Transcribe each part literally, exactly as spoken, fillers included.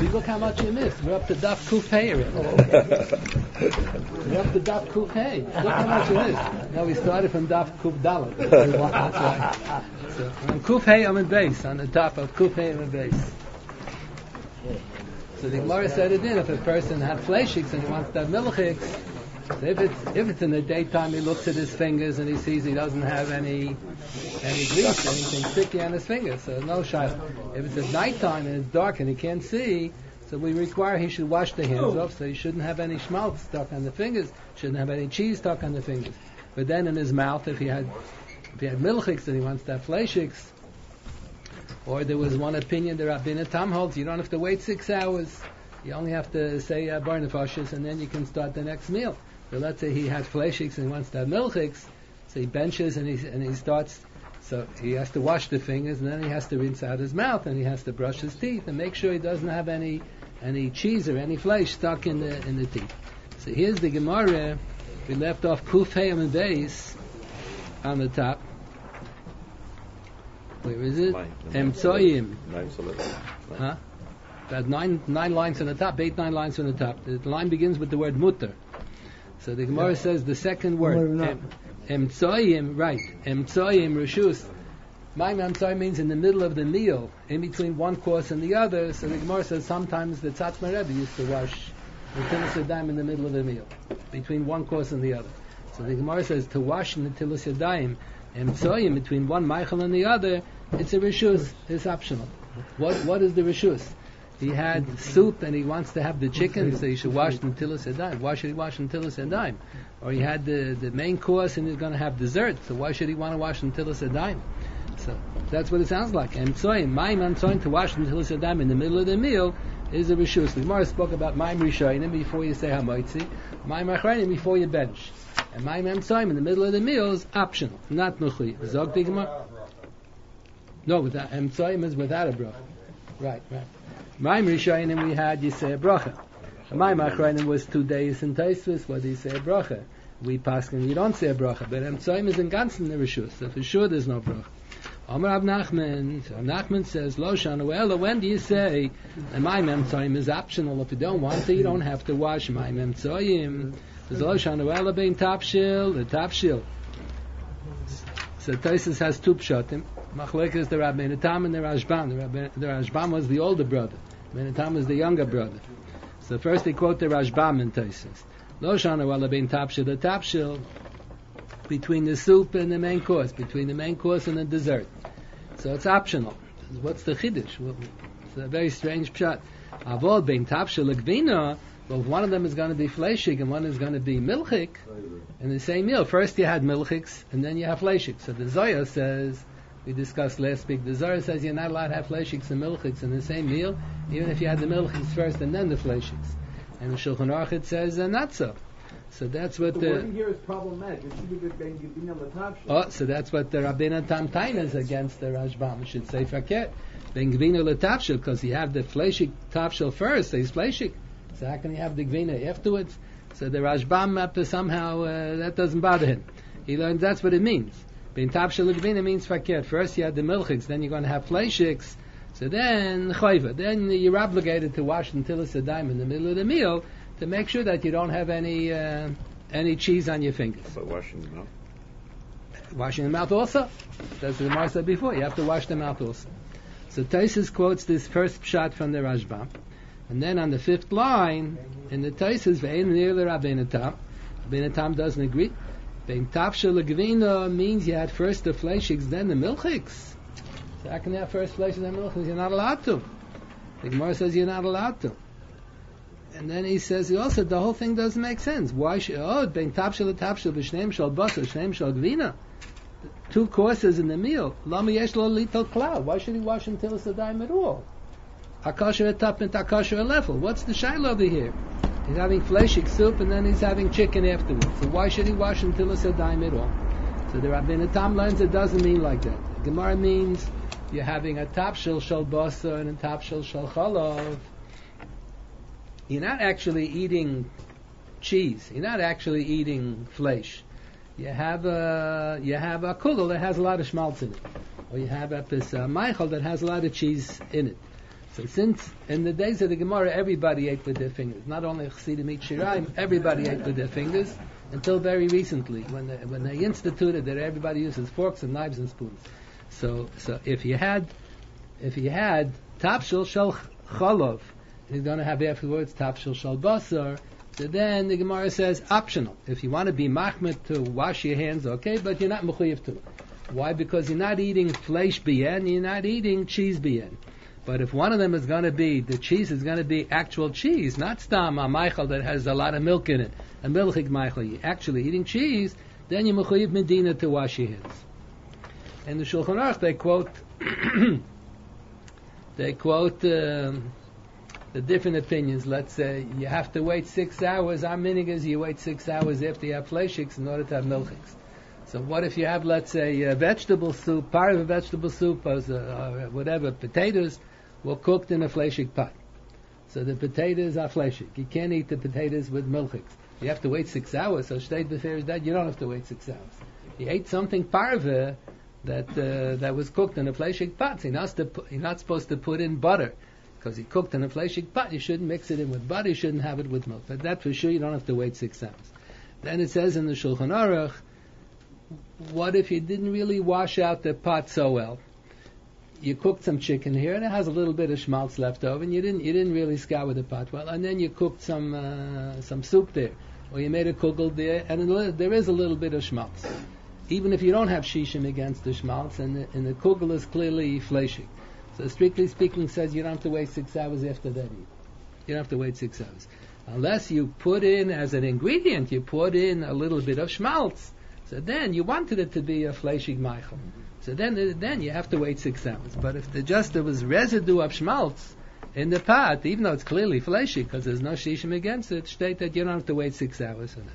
See, look how much you missed. We're up to Daf Kuf Hey already. We're up to Daf Kuf Hey. Look how much you missed. No, we started from Daf Kuf Dalet. That's right. So, on Kuf Hey I'm in base, on the top of Kuf Hey I'm in base. So the Gemara said it in, if a person had fleishiks and he wants to have milchiks, if it's if it's in the daytime, he looks at his fingers and he sees he doesn't have any any grease, anything sticky on his fingers, so no shayla. If it's at nighttime and it's dark and he can't see, so we require he should wash the hands off, so he shouldn't have any schmaltz stuck on the fingers, shouldn't have any cheese stuck on the fingers. But then in his mouth, if he had if he had milchiks and he wants to have fleishiks, or there was one opinion, the Rabbina Tam holds, you don't have to wait six hours. You only have to say uh, bar nefashis, and then you can start the next meal. So let's say he has fleishiks and he wants to have milchiks, so he benches and he and he starts. So he has to wash the fingers, and then he has to rinse out his mouth, and he has to brush his teeth, and make sure he doesn't have any any cheese or any flesh stuck in the in the teeth. So here's the Gemara. We left off Kuf Hayam and Beis on the top. Where is it? Emtsoyim. Huh? About nine nine lines on the top, eight nine lines on the top. The line begins with the word mutter. So the Gemara yeah. says the second word Emtsoyim, right? Emtsoyim reshus. My Emtsoyim means in the middle of the meal, in between one course and the other. So the Gemara says sometimes the Tzatma Rebbe used to wash the Tilas Yadayim in the middle of the meal, between one course and the other. So the Gemara says to wash in the Tilas Yadayim Emtsoyim between one Meichel and the other, it's a reshus, it's optional. What what is the reshus? He had soup and he wants to have the chicken, so he should wash the Tilas Yadayim. Why should he wash the Tilas Yadayim? Or he had the, the main course and he's going to have dessert, so why should he want to wash the Tilas Yadayim? So that's what it sounds like. Emtsoyim, Maim Emtsoyim, to wash the Tilas Yadayim in the middle of the meal is a reshus. The Gemara spoke about Maim Rishonim before you say Hamoitzi, Maim Achronim before you bench. And Maim Emtsoyim in the middle of the meal is optional, not Nuchi. Zog the Gemara? No, without Emtsoyim is without a bracha. Right, right. Maim Rishonim we had you say a bracha. Maim Achronim was two days in Taisvis. What do you say a bracha? We pass and you don't say a bracha, but Emtsoyim is in ganzen the reshus. So for sure there's no bracha. Amar Rav Nachman. So Nachman says Lo Shanu Ela. When do you say and Maim Emtsoyim is optional? If you don't want to, you don't have to wash Maim Emtsoyim. There's Lo Shanu Ela bein tapshil the tapshil. So Taisus has two pshatim. Machlekes is the Rabbi Menatam and the Rashbam. The Rabbi, the Rashbam was the older brother. Menatam was the younger brother. So first they quote the Rashbam in Taisus. Lo shana wala bein tapshil the tapshil between the soup and the main course, between the main course and the dessert. So it's optional. What's the chiddush? Well, it's a very strange pshat. Avol bein tapshil l'gvina. Well, one of them is going to be fleishik and one is going to be milchik in the same meal. First you had milchiks and then you have fleishik. So the Zoya says, we discussed last week, the Zoya says you're not allowed to have fleishiks and milchiks in the same meal, even if you had the milchiks first and then the fleishiks. And the Shulchan Aruch it says uh, not so. So that's what the the... wording here is problematic. It should be Ben Givina L'Tavshil. Oh, so that's what the Rabbeinu Tam Taina is against the Rashbam. It should say Faket. Ben Givina L'Tavshil, because you have the fleishik Tavshil first, so he's fleishik. So how can you have the Gvina afterwards? So the Rashbam uh, somehow, uh, that doesn't bother him. He learns that's what it means. Ben Tavshil Gvina means Faket. First you had the milchiks, then you're going to have fleishiks. So then, chayva, then you're obligated to wash the Tilas Yadayim in the middle of the meal to make sure that you don't have any uh, any cheese on your fingers. But washing the mouth? Washing the mouth also. That's what the Gemara said before. You have to wash the mouth also. So Taisus quotes this first pshat from the Rashbam. And then on the fifth line, in the Taisus, ve'en near the Rabbeinu Tam. Rabbeinu Tam doesn't agree. Ben Tavshil L'Gvina means you had first the fleishiks, then the milchiks. So how can you have first fleishiks, then milchiks? You're not allowed to. The Gemara says you're not allowed to. And then he says, he also, the whole thing doesn't make sense. Why should, oh, Ben Tavshil L'Tavshil, B'Shneim Shal Basar, Shneim Shal Gvina. Two courses in the meal. Lama Yesh Lo Little Cloud. Why should he wash until it's a dime at all? Akasher etap and akasher elefel. What's the shaila over here? He's having fleshik soup and then he's having chicken afterwards. So why should he wash until it's a dime at all? So the Rabbeinu Tam learns it doesn't mean like that. The Gemara means you're having a tapshil shel basar and a tapshil shel chalav. You're not actually eating cheese. You're not actually eating flesh. You have a you have a kugel that has a lot of schmaltz in it, or you have a pis uh, meichel that has a lot of cheese in it. So since in the days of the Gemara, everybody ate with their fingers. Not only Chassidim eat shiraim, everybody ate with their fingers until very recently, when they, when they instituted that everybody uses forks and knives and spoons. So so if you had if you had tapshil shel cholov, you're going to have afterwards tapshil shel basar. So then the Gemara says optional. If you want to be machmir to wash your hands, okay, but you're not mechuyev to. Why? Because you're not eating fleish bien, you're not eating cheese bien. But if one of them is going to be, the cheese is going to be actual cheese, not stam a meichel that has a lot of milk in it, a milchig meichel, you're actually eating cheese, then you're mechuyev medina to wash your hands. In the Shulchan Aruch they quote, they quote um, the different opinions. Let's say you have to wait six hours. Our minig is you wait six hours after you have fleishiks in order to have milchiks. So what if you have, let's say, a vegetable soup, part of a vegetable soup, or, or whatever, potatoes, were cooked in a fleishik pot. So the potatoes are fleishik. You can't eat the potatoes with milchiks. You have to wait six hours. So shteit b'fer is that you don't have to wait six hours. You ate something parve that uh, that was cooked in a fleishik pot. So you're not, to, you're not supposed to put in butter because you cooked in a fleishik pot. You shouldn't mix it in with butter. You shouldn't have it with milk. But that for sure you don't have to wait six hours. Then it says in the Shulchan Aruch, what if you didn't really wash out the pot so well? You cooked some chicken here, and it has a little bit of schmaltz left over, and you didn't you didn't really scour the pot well, and then you cooked some uh, some soup there, or you made a kugel there, and there is a little bit of schmaltz. Even if you don't have shishim against the schmaltz, and the, and the kugel is clearly fleshing. So strictly speaking, says you don't have to wait six hours after that either. You don't have to wait six hours. Unless you put in, as an ingredient, you put in a little bit of schmaltz, so then you wanted it to be a fleshig meichel. So then, then you have to wait six hours. But if the, just there was residue of schmaltz in the pot, even though it's clearly fleshy, because there's no shishim against it, state that you don't have to wait six hours for that.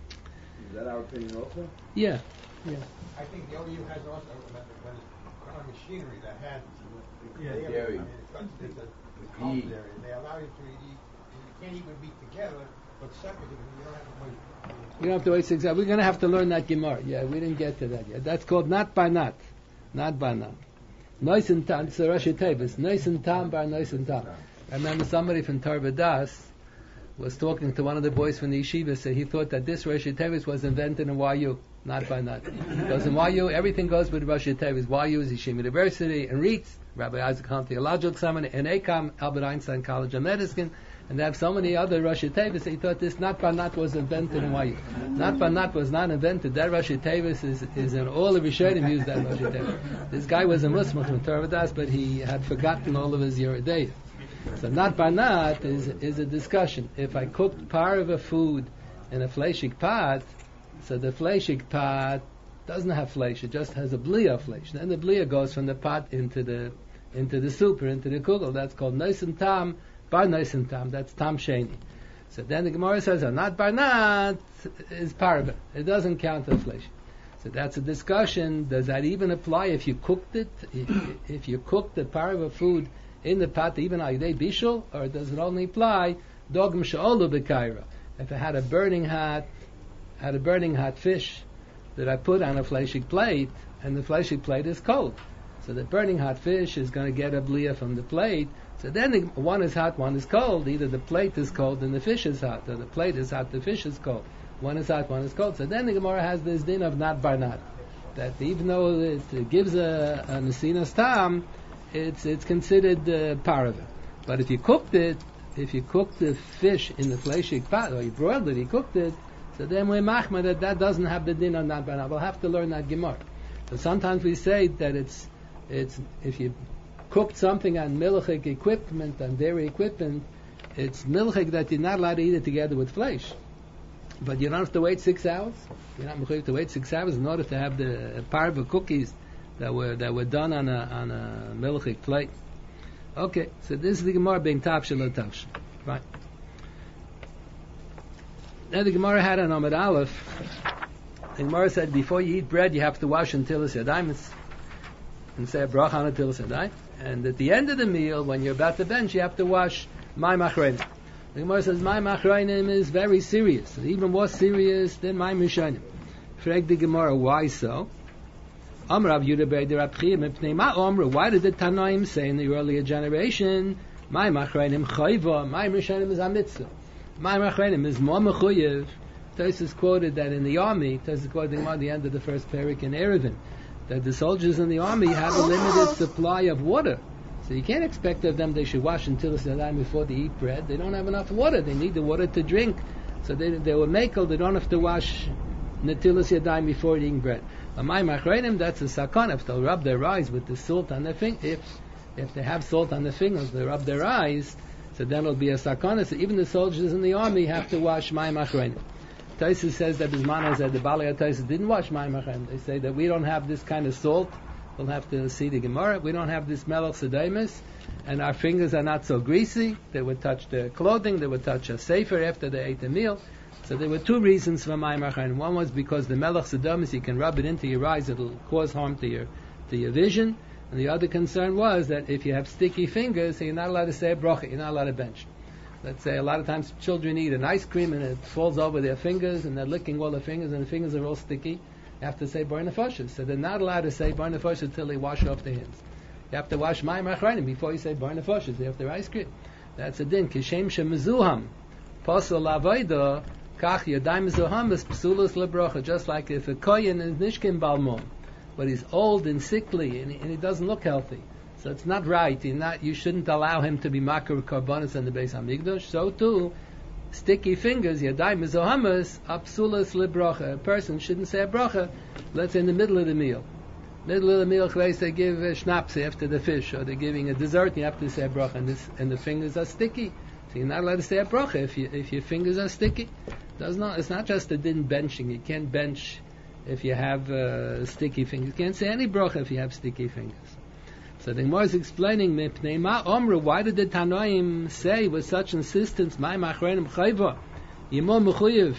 Is that our opinion also? Yeah. Yeah. I think the O U has also when it's on machinery that has Yeah, dairy. dairy. I mean, it's got- it's a cold dairy. They allow you to eat. You can't eat with meat together, but separately. You don't have to wait. You don't have to wait six hours. We're going to have to learn that Gemara. Yeah, we didn't get to that yet. That's called not by not. Not by not. Nois and tam, it's a Rashi Tevis. Nois and tam bar nois and tam. I remember somebody from Torah Das was talking to one of the boys from the yeshiva, said he thought that this Rashi Tevis was invented in Y U. Not by not. Because in Y U, everything goes with Rashi Tevis. Y U is Yeshiva University, and R E I T S, Rabbi Isaac Hahn Theological Seminary, and A C O M, Albert Einstein College of Medicine, and they have so many other Rashi Tevis. He thought this not by not was invented in Y U. Not by not was not invented. That Rashi Tevis is, is in all of Rishonim use that Rashi Tevis. This guy was a Muslim from Torah Das, but he had forgotten all of his Yeridei. So not by not is is a discussion. If I cooked part of a food in a fleshig pot, so the fleshig pot doesn't have flesh; it just has a blia flesh. Then the blia goes from the pot into the into the soup or into the kugel. That's called nois and tam bar nois and tam. That's tam sheni. So then the Gemara says, oh, not bar not is parva. It doesn't count as flesh. So that's a discussion. Does that even apply if you cooked it? If, if you cooked the parva food in the pot, even ayidei bishul, or does it only apply dogm she'olu b'kaira? If I had a burning hot, had a burning hot fish that I put on a fleshig plate, and the fleshig plate is cold, so the burning hot fish is going to get a blia from the plate. So then the, one is hot, one is cold. Either the plate is cold and the fish is hot, or the plate is hot, the fish is cold. One is hot, one is cold. So then the Gemara has this din of not bar not, that even though it gives a, a nesinas tam, it's it's considered uh, parava. But if you cooked it, if you cooked the fish in the fleshig pot, or you broiled it, you cooked it, so then we're machma that that doesn't have the din of not bar not. We'll have to learn that Gemara. So sometimes we say that it's it's if you cooked something on milchik equipment, on dairy equipment, it's milchik that you're not allowed to eat it together with flesh. But you don't have to wait six hours. You're not mechuyev to wait six hours in order to have the parva cookies that were that were done on a on a milchik plate. Okay, so this is the Gemara being tafshil or tafshil. Right. Now the Gemara had an Amud Aleph. The Gemara said before you eat bread, you have to wash until it's yadayim and say a bracha on until it's yadayim. And at the end of the meal, when you're about to bench, you have to wash my machreinim. The Gemara says my machreinim is very serious, even more serious than my mishanim. Frag the Gemara, why so? Amrav Yudaber de Rabchia Mipnei Ma Omru. Why did the Tanoim say in the earlier generation, my Machreinim Chayva, my Rishonim is a mitzvah, my Machreinim is more mechuyev? Tosfos quoted that in the army, Tosfos quoted at the end of the first parak in Eruvin, that the soldiers in the army have a limited supply of water. So you can't expect of them they should wash until it's time before they eat bread. They don't have enough water. They need the water to drink. So they they will make they don't have to wash netilas yadayim before eating bread. But my machreinim, that's a sakon. If they'll rub their eyes with the salt on their fingers, if if they have salt on their fingers, they rub their eyes. So then it'll be a sakon. So even the soldiers in the army have to wash my machreinim. Tosfos says that Bismana said the Balei Tosfos didn't wash my machreinim. They say that we don't have this kind of salt. We'll have to see the Gemara. We don't have this melech sedamus, and our fingers are not so greasy. They would touch their clothing. They would touch a sefer after they ate the meal. So there were two reasons for my machreinim. One was because the melech sedamus, you can rub it into your eyes, it'll cause harm to your to your vision. And the other concern was that if you have sticky fingers, so you're not allowed to say a bracha. You're not allowed to bench. Let's say a lot of times children eat an ice cream and it falls over their fingers and they're licking all the fingers and the fingers are all sticky. You have to say bar nefashos. So they're not allowed to say bar nefashos until they wash off their hands. You have to wash mayim achronim before you say bar nefashos. They have their ice cream. That's a din. Kishem shemezuham pasal avodah kach yadayim mezuham is psulos lebracha. Just like if a kohen is nishkim balmon, but he's old and sickly and he, and he doesn't look healthy. So it's not right. You're not, you shouldn't allow him to be makar karbanis in the Beis Hamikdash. So too, sticky fingers, yadayim mezohamas, apsulas libracha. A person shouldn't say a bracha, let's say in the middle of the meal. Middle of the meal, they give uh, schnapps after the fish, or they're giving a dessert, you have to say a bracha, and, this, and the fingers are sticky. So you're not allowed to say a bracha if, you, if your fingers are sticky. Does not, it's not just a din benching. You can't bench if you have uh, sticky fingers. You can't say any bracha if you have sticky fingers. So the Gemara is explaining, Mipnei Ma Omru, why did the Tanoim say with such insistence, my machreinim chayva, yimo mechuyev,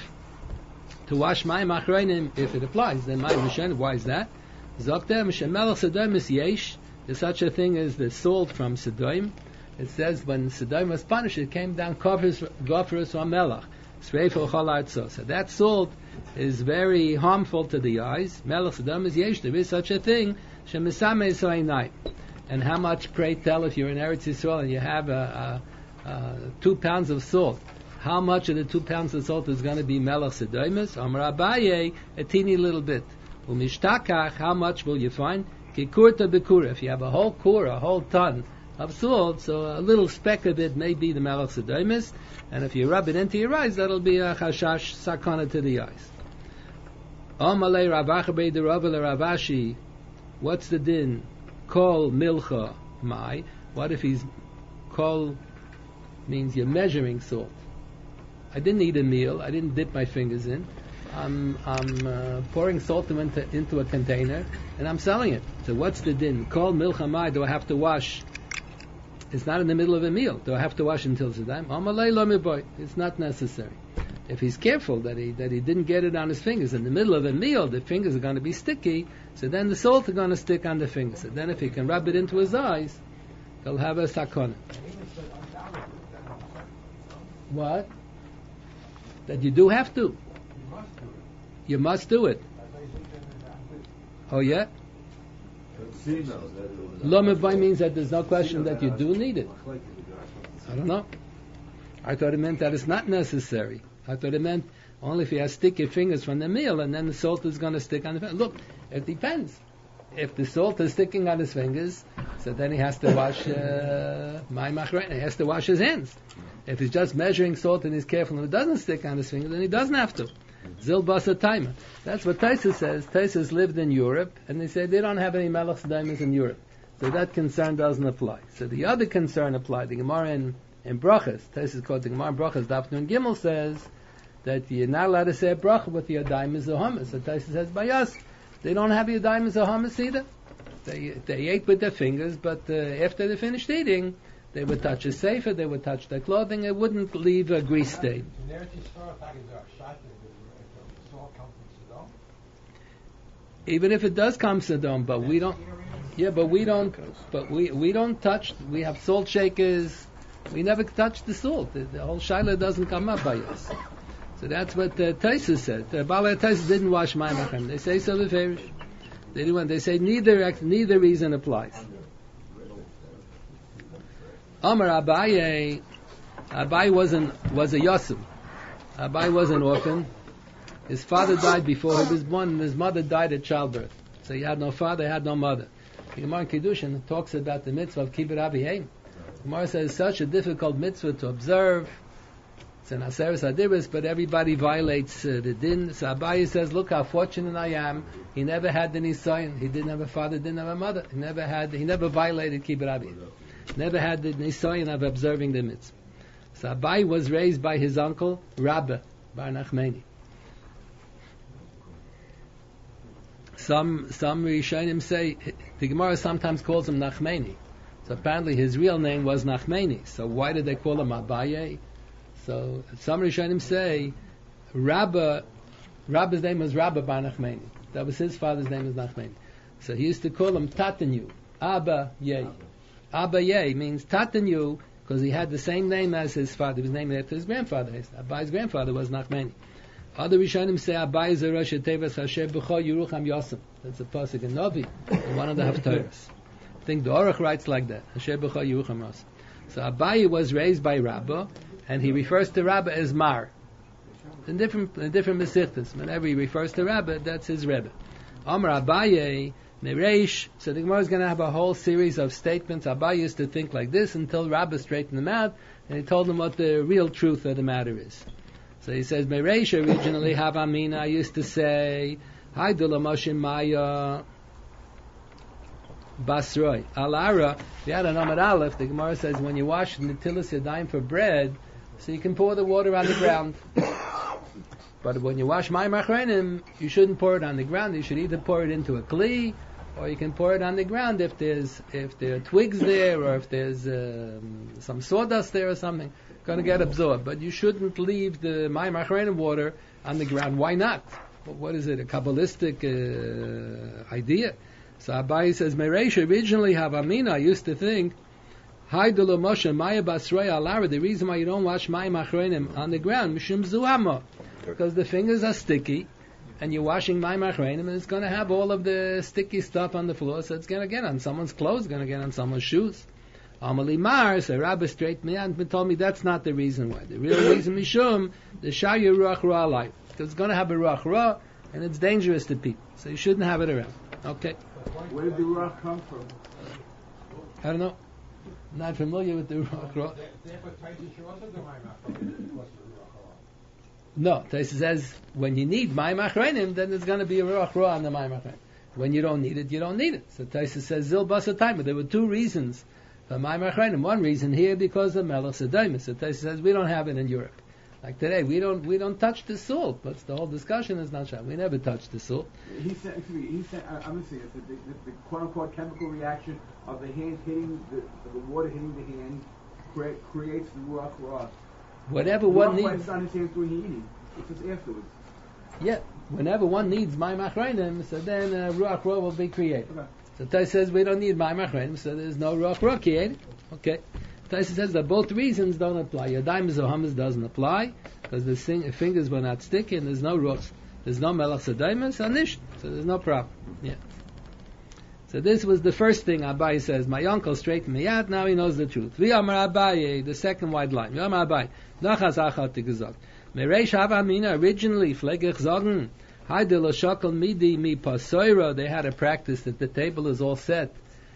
to wash my machreinim if it applies? Then my Rishonim, why is that? Zokter Mishemelech Sodom is yesh. There's such a thing as the salt from Sodom. It says when Sodom was punished, it came down gofers from Melech. Sreifo chol. So that salt is very harmful to the eyes. Melech Sodom is yesh. There is such a thing. Shemisame soinai. And how much, pray tell, if you're in Eretz Yisrael and you have a, a, a two pounds of salt, how much of the two pounds of salt is going to be melech sedoimus? Amar Abaye, a teeny little bit. Umishtakach, how much will you find? Kikurta bekura. If you have a whole kura, a whole ton of salt, so a little speck of it may be the melech sedoimus, and if you rub it into your eyes, that'll be a chashash sakana to the eyes. Amalei Ravacha Beit Rav Ravashi. What's the din? Kol milcha mai. What if he's kol means you're measuring salt? I didn't eat a meal. I didn't dip my fingers in. I'm I'm uh, pouring salt into into a container and I'm selling it. So what's the din? Kol milcha mai. Do I have to wash? It's not in the middle of a meal. Do I have to wash until Sedam? Amalei lo miboy. It's not necessary. If he's careful that he that he didn't get it on his fingers in the middle of a meal, the fingers are going to be sticky. So then the salt is going to stick on the fingers. So then if he can rub it into his eyes, he'll have a sakona. What? That you do have to. You must do it. Oh yeah? Lo mevai means that there's no question that you do need it. I don't know. I thought it meant that it's not necessary. I thought it meant only if he has sticky fingers from the meal and then the salt is going to stick on the fingers. Look, it depends. If the salt is sticking on his fingers, so then he has to wash my machrein. He has to wash his hands. If he's just measuring salt and he's careful and it doesn't stick on his fingers, then he doesn't have to. Zil basa timer. That's what Tosfos says. Tosfos lived in Europe, and they say they don't have any melech diamonds in Europe. So that concern doesn't apply. So the other concern applies. The Gemara in, in Brachas, Tosfos called the Gemara in Brachas, Daf Nun Gimel says that you're not allowed to say a bracha with your diamonds or hummus. So Tosfos says by us, they don't have your diamonds or hummus either. They they ate with their fingers, but uh, after they finished eating, they would touch a sefer, they would touch their clothing, it wouldn't leave a grease stain. Even if it does come Sodom, but we don't. Yeah, but we don't. But we we don't touch. We have salt shakers. We never touch the salt. The, the whole shaila doesn't come up by us. So that's what uh, Tosfos said. Uh, Balei Tosfos didn't wash my machem. They say so the Farish. They didn't want. They say neither neither reason applies. Amar Abaye, Abaye wasn't was a Yosem. Abaye was an orphan. His father died before he was born, and his mother died at childbirth. So he had no father, he had no mother. The Gemara in Kiddushin talks about the mitzvah of kibbut aviyim. The Gemara says it's such a difficult mitzvah to observe. It's an aseres adiris, but everybody violates uh, the din. So Abaye says, look how fortunate I am. He never had the nisayon. He didn't have a father, didn't have a mother. He never had. He never violated kibbut aviyim. Never had the nisayon of observing the mitzvah. So Abaye was raised by his uncle Rabba Bar Nachmani. Some some Rishonim say the Gemara sometimes calls him Nachmani. So apparently his real name was Nachmani. So why did they call him Abaye? So some Rishonim say Rabba Rabba's name was Rabba Bar Nachmani. That was his father's name was Nachmani. So he used to call him Tatanu, Abba Ye. Abba Ye means Tatanu because he had the same name as his father. He was named after his grandfather. Abaye's grandfather was Nachmani. Other Rishonim say Abaye is a Rosh Tevas Hasher B'cho Yerucham Yosem. That's a pasuk in Novi, in one of the Haftarahs. I think the Aruch writes like that. Hasher B'cho Yerucham Yosem. So Abaye was raised by Rabba, and he refers to Rabba as Mar. In different in different Mesichtas, whenever he refers to Rabba, that's his Rebbe. Amar Abaye Nereish. So the Gemara is going to have a whole series of statements. Abaye used to think like this until Rabba straightened him out, and he told him what the real truth of the matter is. So he says, Mereish originally have Amina. I used to say, Hi Dula Moshe Maya Basroi. Alara, we had an Amar Aleph. The Gemara says, when you wash Netilas Yadayim for bread, so you can pour the water on the ground. But when you wash Mayim Achronim, you shouldn't pour it on the ground. You should either pour it into a kli, or you can pour it on the ground if there's if there are twigs there, or if there's um, some sawdust there or something. Going to get absorbed, but you shouldn't leave the Mayim Achronim water on the ground. Why not? What is it? A kabbalistic uh, idea? So Abaye says, Mereish originally have Amina. I used to think, Hi Dula Moshe Maya Basroi Alara. The reason why you don't wash Mayim Achronim on the ground, Mishum Zuhama, because the fingers are sticky, and you're washing Mayim Achronim, and it's going to have all of the sticky stuff on the floor, so it's going to get on someone's clothes, going to get on someone's shoes. Amali Mar, so Rabbi straightened me out and told me that's not the reason why. The real reason, Mishum, the Shaya Ruach Ra life. Because it's going to have a Ruach Ra, and it's dangerous to people. So you shouldn't have it around. Okay. Where did the Ruach come from? I don't know. I'm not familiar with the Ruach Ra. No, Taisa says, when you need Mayim Achronim, then there's going to be a Ruach Ra on the Mayim Achronim. When you don't need it, you don't need it. So Taisa says, Zil Basa Taima. There were two reasons. One reason here because of Melech Sedaim. So Taisa says we don't have it in Europe. Like today, we don't we don't touch the salt. But the whole discussion is not sure. We never touch the salt. He said, excuse me, he said, I'm going to say it, the, the, the quote unquote chemical reaction of the hand hitting the, the water hitting the hand cre- creates the ruach ra. Whatever the one ruach needs. It's not his hands doing the eating. It's just afterwards. Yeah, whenever one needs Mayim Achronim, so then uh, ruach ra will be created. Okay. So Taisa says we don't need Mayim Achronim, so there's no ruach ra created. Okay. Taisa says that both reasons don't apply. Yadayim Zohamas doesn't apply because the sing- fingers were not sticky and there's no ruach. There's no Melech Sedaimus and Nish, so there's no problem. Yeah. So this was the first thing Abaye says. My uncle straightened me out. Now he knows the truth. V'yamar Abaye, the second white line. V'yamar Abaye, nachas achat gesagt. Mereish hava mina originally flegech sagen. Haide lo shakal midi mi pasoira. They had a practice that the table is all set.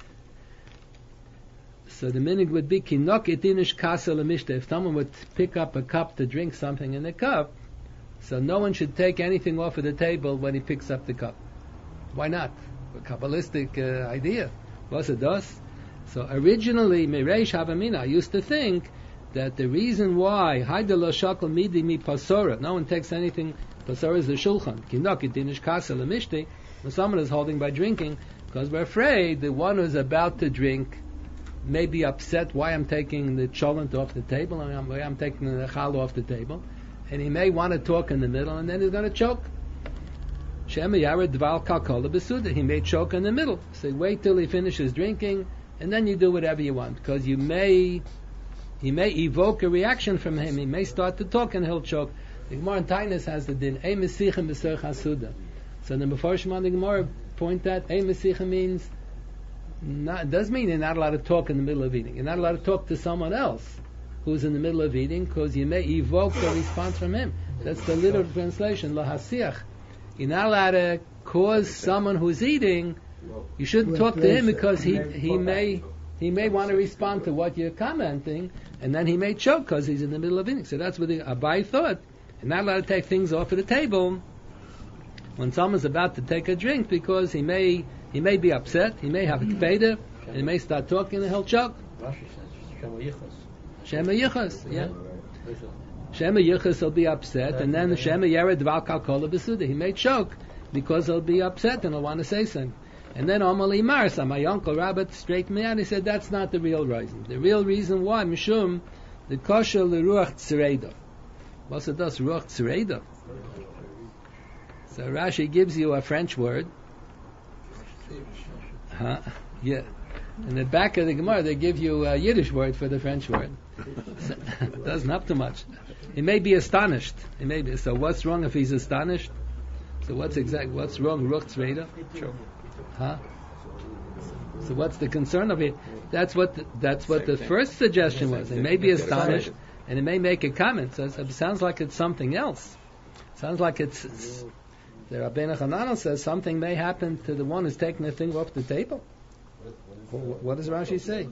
So the minig would be kinok etinish kasa lemishta. If someone would pick up a cup to drink something in the cup, so no one should take anything off of the table when he picks up the cup. Why not? A Kabbalistic uh, idea. What's it does? So originally, Mereish Havamina, I used to think that the reason why Haida lo shakal midi mi pasora, no one takes anything, pasora is the shulchan, kinok etinish kasa lemishta, when someone is holding by drinking, because we're afraid the one who's about to drink may be upset why I'm taking the cholent off the table, and why I'm taking the chal off the table, and he may want to talk in the middle, and then he's going to choke. Shema Yared Dval Kalkola Besuda. He may choke in the middle. So wait till he finishes drinking, and then you do whatever you want, because you may, he may evoke a reaction from him. He may start to talk, and he'll choke. The Gemara in Tainus has the din. Ei Mesichem B'Ser Chasuda. So the Mefarshim on the Gemara point that a mesicha means not, does mean you're not allowed to talk in the middle of eating. You're not allowed to talk to someone else who's in the middle of eating, because you may evoke a response from him. That's the literal translation, lahasiach. You're not allowed to cause someone who's eating. You shouldn't talk to him because he he may he may want to respond to what you're commenting, and then he may choke because he's in the middle of eating. So that's what the Abai thought. You're not allowed to take things off of the table when someone's about to take a drink, because he may he may be upset, he may have a kpeda, and he may start talking and he'll choke. Shema Yichas, yeah. Shema Yichas will be upset, and then Shema Yered Dval Kalkola Besuda. He may choke because he'll be upset and he'll want to say something. And then Omali Marsa, my uncle Rabbit straightened me out. He said that's not the real reason. The real reason why Mishum the kosher leruach tzreida. What's it does ruach tzreida? So Rashi gives you a French word. Huh? Yeah. In the back of the Gemara, they give you a Yiddish word for the French word. So, doesn't have too much. He may be astonished. He may be. So what's wrong if he's astonished? So what's exact? What's wrong? Ruach tzreida? Huh? So what's the concern of it? That's what the, that's what the first suggestion was. He may be astonished, and he may make a comment. So it sounds like it's something else. Sounds like it's. it's the Rabbeinu Hananel says something may happen to the one who's taking the thing off the table. What does Rashi say?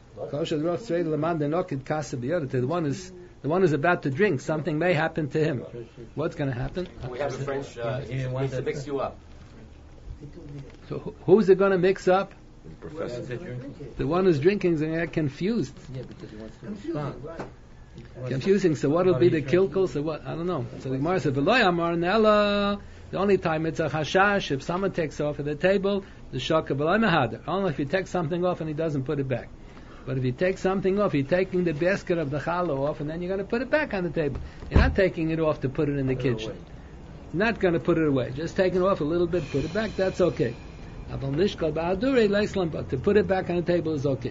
To the one who's the one who's about to drink, something may happen to him. What's going to happen? We have a French. Uh, he wants to mix you up. So who's it going to mix up? The professor. The one who's drinking is going to get confused. Yeah, because he wants to respond. Confusing. So what will be the kilkel? So what? I don't know. So the Gemara said, "V'lo yamar nela." The only time it's a hashash if someone takes off of the table, the shaka v'lo mehader. Only if you take something off and he doesn't put it back. But if you take something off, you're taking the basket of the challah off, and then you're going to put it back on the table. You're not taking it off to put it in the kitchen. You're not going to put it away. Just take it off a little bit, put it back. That's okay. But to put it back on the table is okay.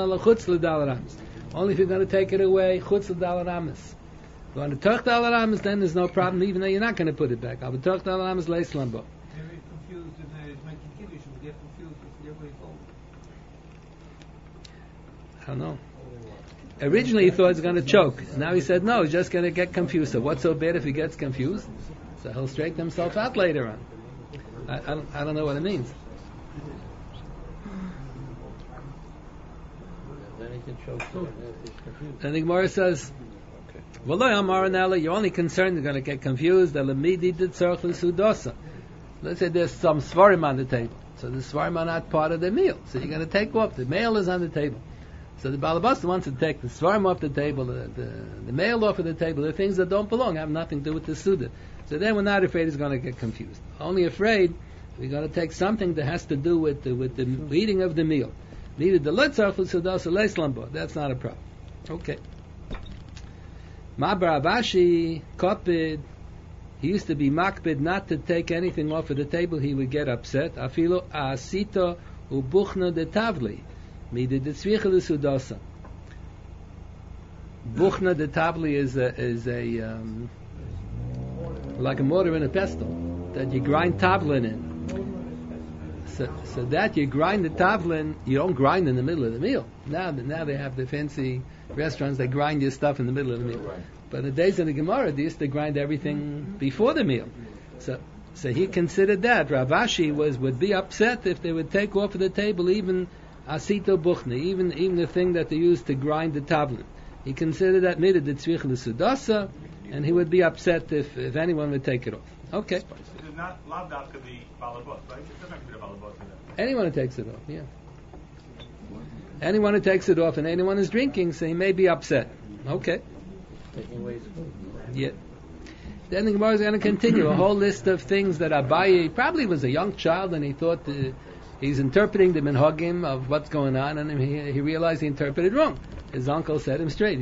Only if you're going to take it away, chutz l'dal ramis. If you want to tuch dal ramis, then there's no problem, even though you're not going to put it back. But tuch dal ramis leis lambo. They're confused and they're making kiddush and get confused if they're way forward. I don't know. Originally he thought he was going to choke. Now he said no, he's just going to get confused. So what's so bad if he gets confused? So he'll straighten himself out later on. I, I, don't, I don't know what it means. Then he can choke. And the Gemara says, you're only concerned you're going to get confused. Let's say there's some svarim on the table. So the svarim are not part of the meal. So you're going to take off. The meal is on the table. So the balabasta wants to take the svarim off the table, the, the, the meal off of the table. The things that don't belong have nothing to do with the suda. So then we're not afraid he's going to get confused. Only afraid we're going to take something that has to do with the, with the eating of the meal. Needed the letzarch l'sudasa leislambo. That's not a problem. Okay. Mabar Avashi kopid. He used to be makbid not to take anything off of the table. He would get upset. Afilo asito ubuchna de tavli. Needed the tzvicha l'sudasa. Buchna de tavli is a is a um, like a mortar and a pestle that you grind tavlin in. So, so that you grind the tavlin, you don't grind in the middle of the meal. Now, now they have the fancy restaurants that grind your stuff in the middle of the meal. But in the days of the Gemara, they used to grind everything before the meal. So, so he considered that. Rav Ashi was would be upset if they would take off of the table even asito buchna, even even the thing that they used to grind the tavlin. He considered that needed the tzvich l'sudasa, and he would be upset if, if anyone would take it off. Okay. Not loud out to the balabot, right? It doesn't have to be the balabot. Anyone who takes it off, yeah. Anyone who takes it off and anyone is drinking, so he may be upset. Okay. Taking away his food. Yeah. Then the Gemara is going to continue a whole list of things that Abaye probably was a young child and he thought uh, he's interpreting the minhagim of what's going on, and he, he realized he interpreted wrong. His uncle set him straight.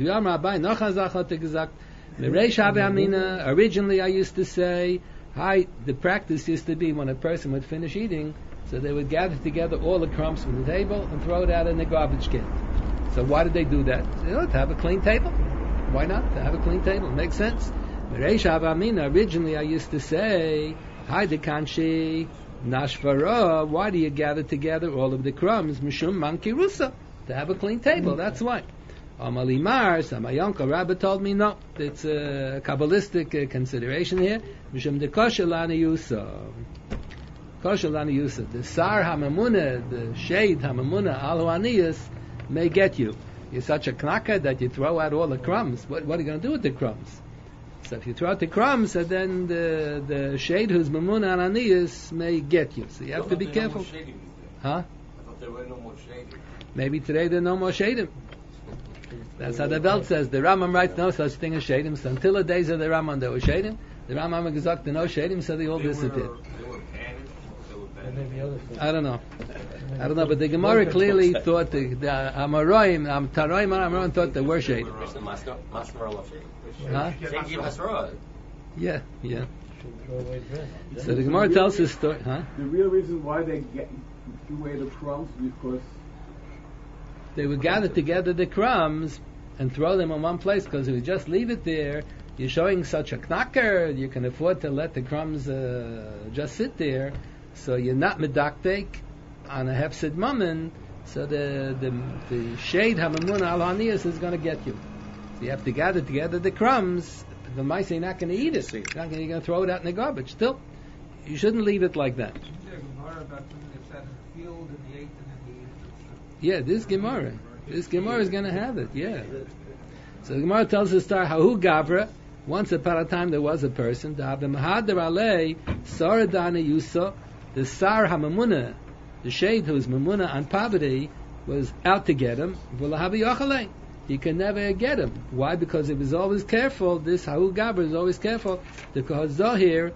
Originally, I used to say. Hi, the practice used to be when a person would finish eating, so they would gather together all the crumbs from the table and throw it out in the garbage can. So why did they do that? You know, to have a clean table. Why not? To have a clean table. It makes sense. Originally I used to say, Hi, the kanshi, Nashvara, why do you gather together all of the crumbs? Mishum mankirusa, to have a clean table. That's why. Amalimar, Samayanka, Rabbi told me no. It's a Kabbalistic uh, consideration here. Mishum de kosher lana yusa. Kosher lana yusa. The sar hamamuna, the shade hamamuna, alu aniyas, may get you. You're such a knacker that you throw out all the crumbs. What, what are you going to do with the crumbs? So if you throw out the crumbs, so then the the shade who's mamuna and aniyas may get you. So you have to be careful. No huh? I thought there were no more shading. Maybe today there are no more shadim. That's how the Welt says. The Rambam writes no such thing as shadim. So until the days of the Rambam there were shadim. The Rambam gesagt there no shadim, so they all They disappeared. were, they were panicked. They were And panicked. maybe other things. I don't know. I don't know, but the Gemara clearly thought the, the Amoraim, Am Taraim and Amoraim thought they were shadim. It's the Masna- Masmarala shading. Huh? Can't give Masra. Yeah, yeah. Should throw away bread. So the Gemara tells this story, huh? The real reason why they get threw away the crumbs because They would gather together the crumbs and throw them in one place, because if you just leave it there, you're showing such a knacker, you can afford to let the crumbs uh, just sit there, so you're not medaktek on a hefsid mammon, so the the, the shade hamamun al haniyas is going to get you. So you have to gather together the crumbs. The mice are not going to eat it. You're not going to throw it out in the garbage. Still, you shouldn't leave it like that. Yeah, this Gemara. This Gemara is going to have it, yeah. So the Gemara tells the star, Hahu Gavra, once upon a time there was a person, the Mahadar Alei, Saradana Yusa, the Sar Hamamuna, the shade who's Mamuna on poverty, was out to get him, Vulahabi Yachalei. He can never get him. Why? Because he was always careful, this Hahu Gavra is always careful, because Zohir,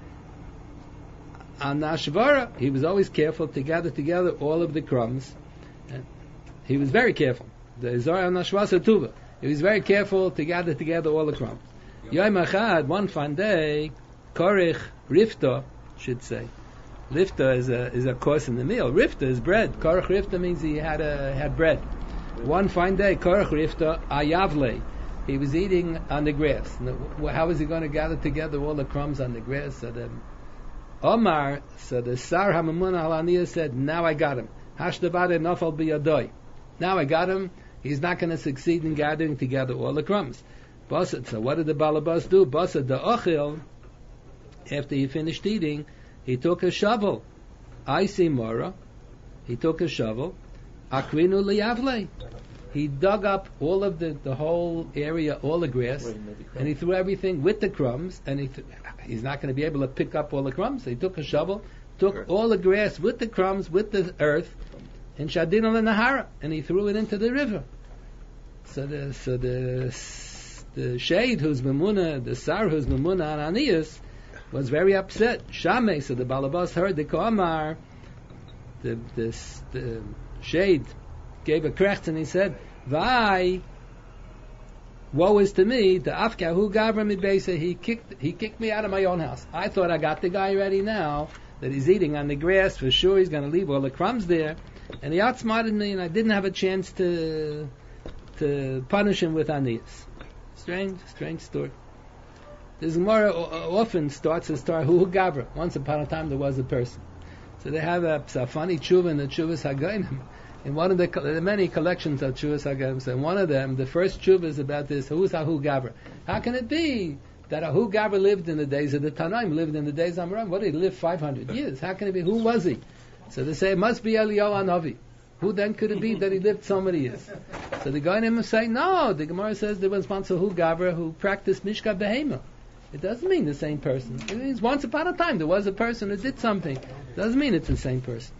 on Nashvara, he was always careful to gather together all of the crumbs. He was very careful. The Zohar Nashvasa Tuva. He was very careful to gather together all the crumbs. Yom Achad, one fine day, Korich Rifta, should say. Rifta is a is a course in the meal. Rifta is bread. Korich Rifta means he had a had bread. One fine day, Korich Rifta Ayavle. He was eating on the grass. How was he going to gather together all the crumbs on the grass? So the Omar, so the Sar Hamamun Alaniya said, now I got him. Hashdabade Nafal Biyadoi. Now I got him. He's not going to succeed in gathering together all the crumbs. Basad, so what did the Balabas do? Basad the Ochil, after he finished eating, he took a shovel. I see Mora. He took a shovel. Akrinu liyavle. He dug up all of the, the whole area, all the grass, and he threw everything with the crumbs, and he th- he's not going to be able to pick up all the crumbs. So he took a shovel, took all the grass with the crumbs, with the earth, and Shadin al Nahara, and he threw it into the river. So the so the the shade who's Mamuna, the Sar who's Mamuna and Ananias, was very upset. Shameh, so the Balabas heard the Koamar, the this the shade gave a krecht and he said, Vai, woe is to me, the Afka who Gavra Midbesa, he kicked he kicked me out of my own house. I thought I got the guy ready now, that he's eating on the grass, for sure he's going to leave all the crumbs there, and he outsmarted me and I didn't have a chance to to punish him with Anias. Strange, strange story. This Gemara often starts a story, who Gavra. Once upon a time there was a person. So they have a, a funny tshuva in the Tshuvas Hagayim. In one of the, the many collections of Tshuvas Hagayim, so one of them, the first tshuva is about this, who's Ahu Gavra? How can it be that Ahu Gavra lived in the days of the Tanaim, lived in the days of Amram? What did he live five hundred years? How can it be? Who was he? So they say it must be Eliyahu Hanavi. Who then could it be that he lived so many years? So the guy in him say, no, the Gemara says there was once a Hu Gavra who practiced Mishka Behema. It doesn't mean the same person. It means once upon a time there was a person who did something. It doesn't mean it's the same person.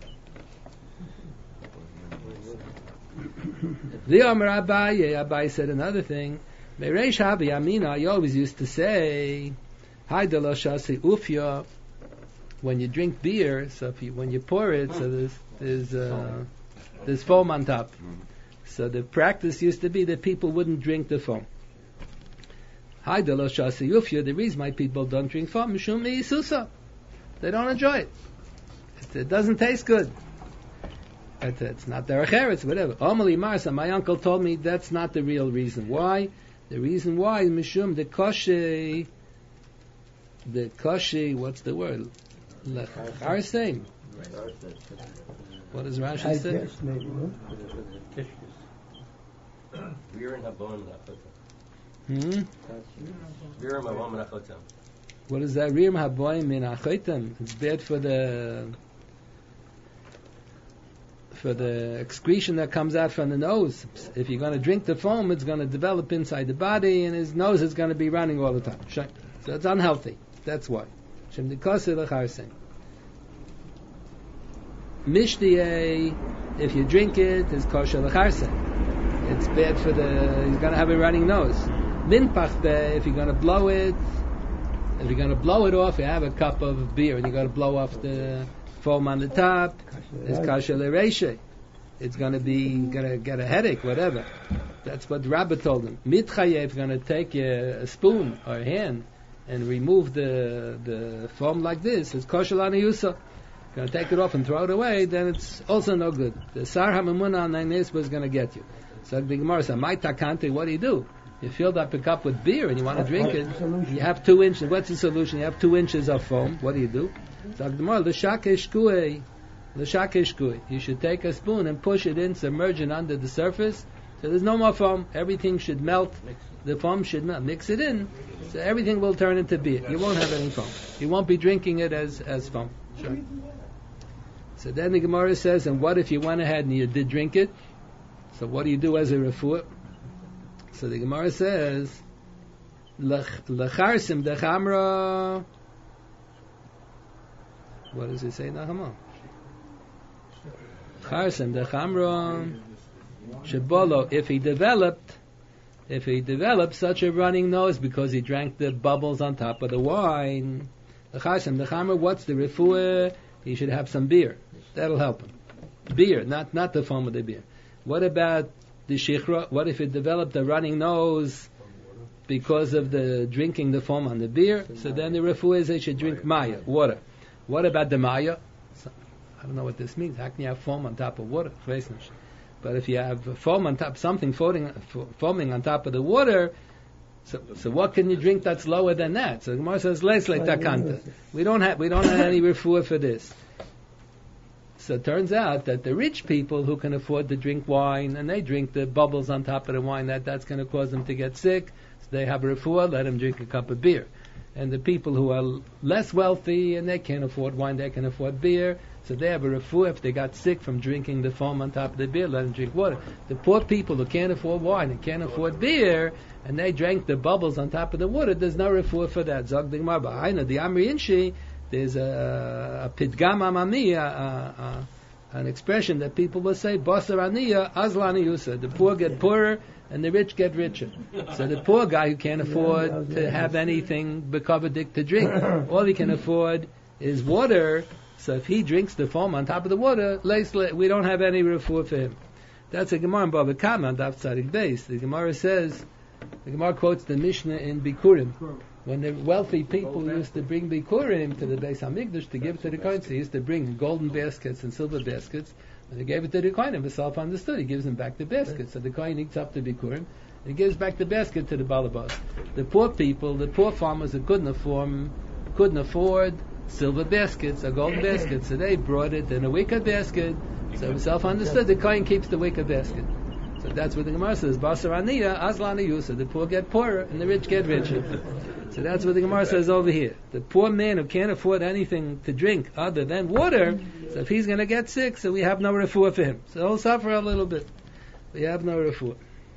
The Amar Abaye, Abaye said another thing. Mereish Habi Amina, I always used to say, Haidala Shasi Ufya, when you drink beer, so if you, when you pour it, so there's there's uh, there's foam on top. So the practice used to be that people wouldn't drink the foam. Haidala Shasi Ufya, the reason why people don't drink foam, Mishum Isusa. They don't enjoy it. It, it doesn't taste good. It, it's not derech eretz, whatever. Omali Marsa, my uncle told me that's not the real reason. Why? The reason why is Mishum the koshe, the koshe, what's the word? Our same. What does Rashi I say? guess maybe, no? For the, for the tissues. Rear and habon achotam. Hmm? Rear and habon achotam. What is that? Rim haboim min achotem. It's bad for the for the excretion that comes out from the nose. If you're going to drink the foam, it's going to develop inside the body, and his nose is going to be running all the time. So it's unhealthy. That's why. Shem dikoseh l'charsen. Mishdiyeh, if you drink it, is kosher l'charsen. It's bad for the. He's going to have a running nose. Minpachbe, if you're going to blow it, if you're going to blow it off, you have a cup of beer, and you're going to blow off the foam on the top. It's kasher l'reishe. It's going to be going to get a headache, whatever. That's what the Rabbi told him. Mitchayev going to take a, a spoon or a hand and remove the the foam like this. It's kosher l'aniyusa. Going to take it off and throw it away, then it's also no good. The sar hamamuna on nainis was going to get you. So the Gemara said, "My takante, what do you do? You filled up a cup with beer and you want to drink it. You have two inches. What's the solution? You have two inches of foam. What do you do?" So the Gemara, l'shakesh kuei, l'shakesh kuei. You should take a spoon and push it in, submerge it under the surface. So there's no more foam. Everything should melt. The foam should melt. Mix it in, so everything will turn into beer. You won't have any foam. You won't be drinking it as as foam. Sure. So then the Gemara says, and what if you went ahead and you did drink it? So what do you do as a refuah? So the Gemara says, L'charsim dechamra. What does it say, Nahama? Charsim dechamra. Shebolo, if he developed, if he developed such a running nose because he drank the bubbles on top of the wine, L'charsim dechamra, what's the refuah? He should have some beer. That'll help him. Beer, not not the foam of the beer. What about the shichra? What if it developed a running nose because of the drinking the foam on the beer? So then the refuah is they should drink maya, water. What about the maya? So, I don't know what this means. How can you have foam on top of water? But if you have foam on top, something floating, foaming on top of the water, so so what can you drink that's lower than that? So the Gemara says, "Leis like takanta." We don't have we don't have any refuah for this. So it turns out that the rich people who can afford to drink wine and they drink the bubbles on top of the wine, that that's going to cause them to get sick. So they have a refuah, let them drink a cup of beer. And the people who are less wealthy and they can't afford wine, they can afford beer. So they have a refuah. If they got sick from drinking the foam on top of the beer, let them drink water. The poor people who can't afford wine and can't afford beer, and they drank the bubbles on top of the water, there's no refuah for that. Zog the Gemara, b'ayna the Amri Inshi, there's a, a pidgam amami, a, a, a, an expression that people will say, basar aniya, azlani yusa. The poor get poorer and the rich get richer. So the poor guy who can't afford to have anything b'kavadik to drink, all he can afford is water. So if he drinks the foam on top of the water, we don't have any refuah for him. That's a Gemara in Bava Kama on Daf Tzadik Beis. The Gemara says, the Gemara quotes the Mishnah in Bikurim. When the wealthy people used to bring Bikurim to the Beis HaMikdash to give to the Kohen, they used to bring golden baskets and silver baskets. When they gave it to the Kohen, it was self-understood. He gives them back the basket. So the Kohen eats up the Bikurim, and he gives back the basket to the Balabas. The poor people, the poor farmers that couldn't afford, couldn't afford silver baskets or golden baskets, so they brought it in a wicker basket. So it was self-understood. The Kohen keeps the wicker basket. So that's what the Gemara says. Basar aniya, azlani yusa. The poor get poorer and the rich get richer. So that's what the Gemara says over here. The poor man who can't afford anything to drink other than water, so if he's going to get sick, so we have no refuah for him. So he'll suffer a little bit. We have no refuah.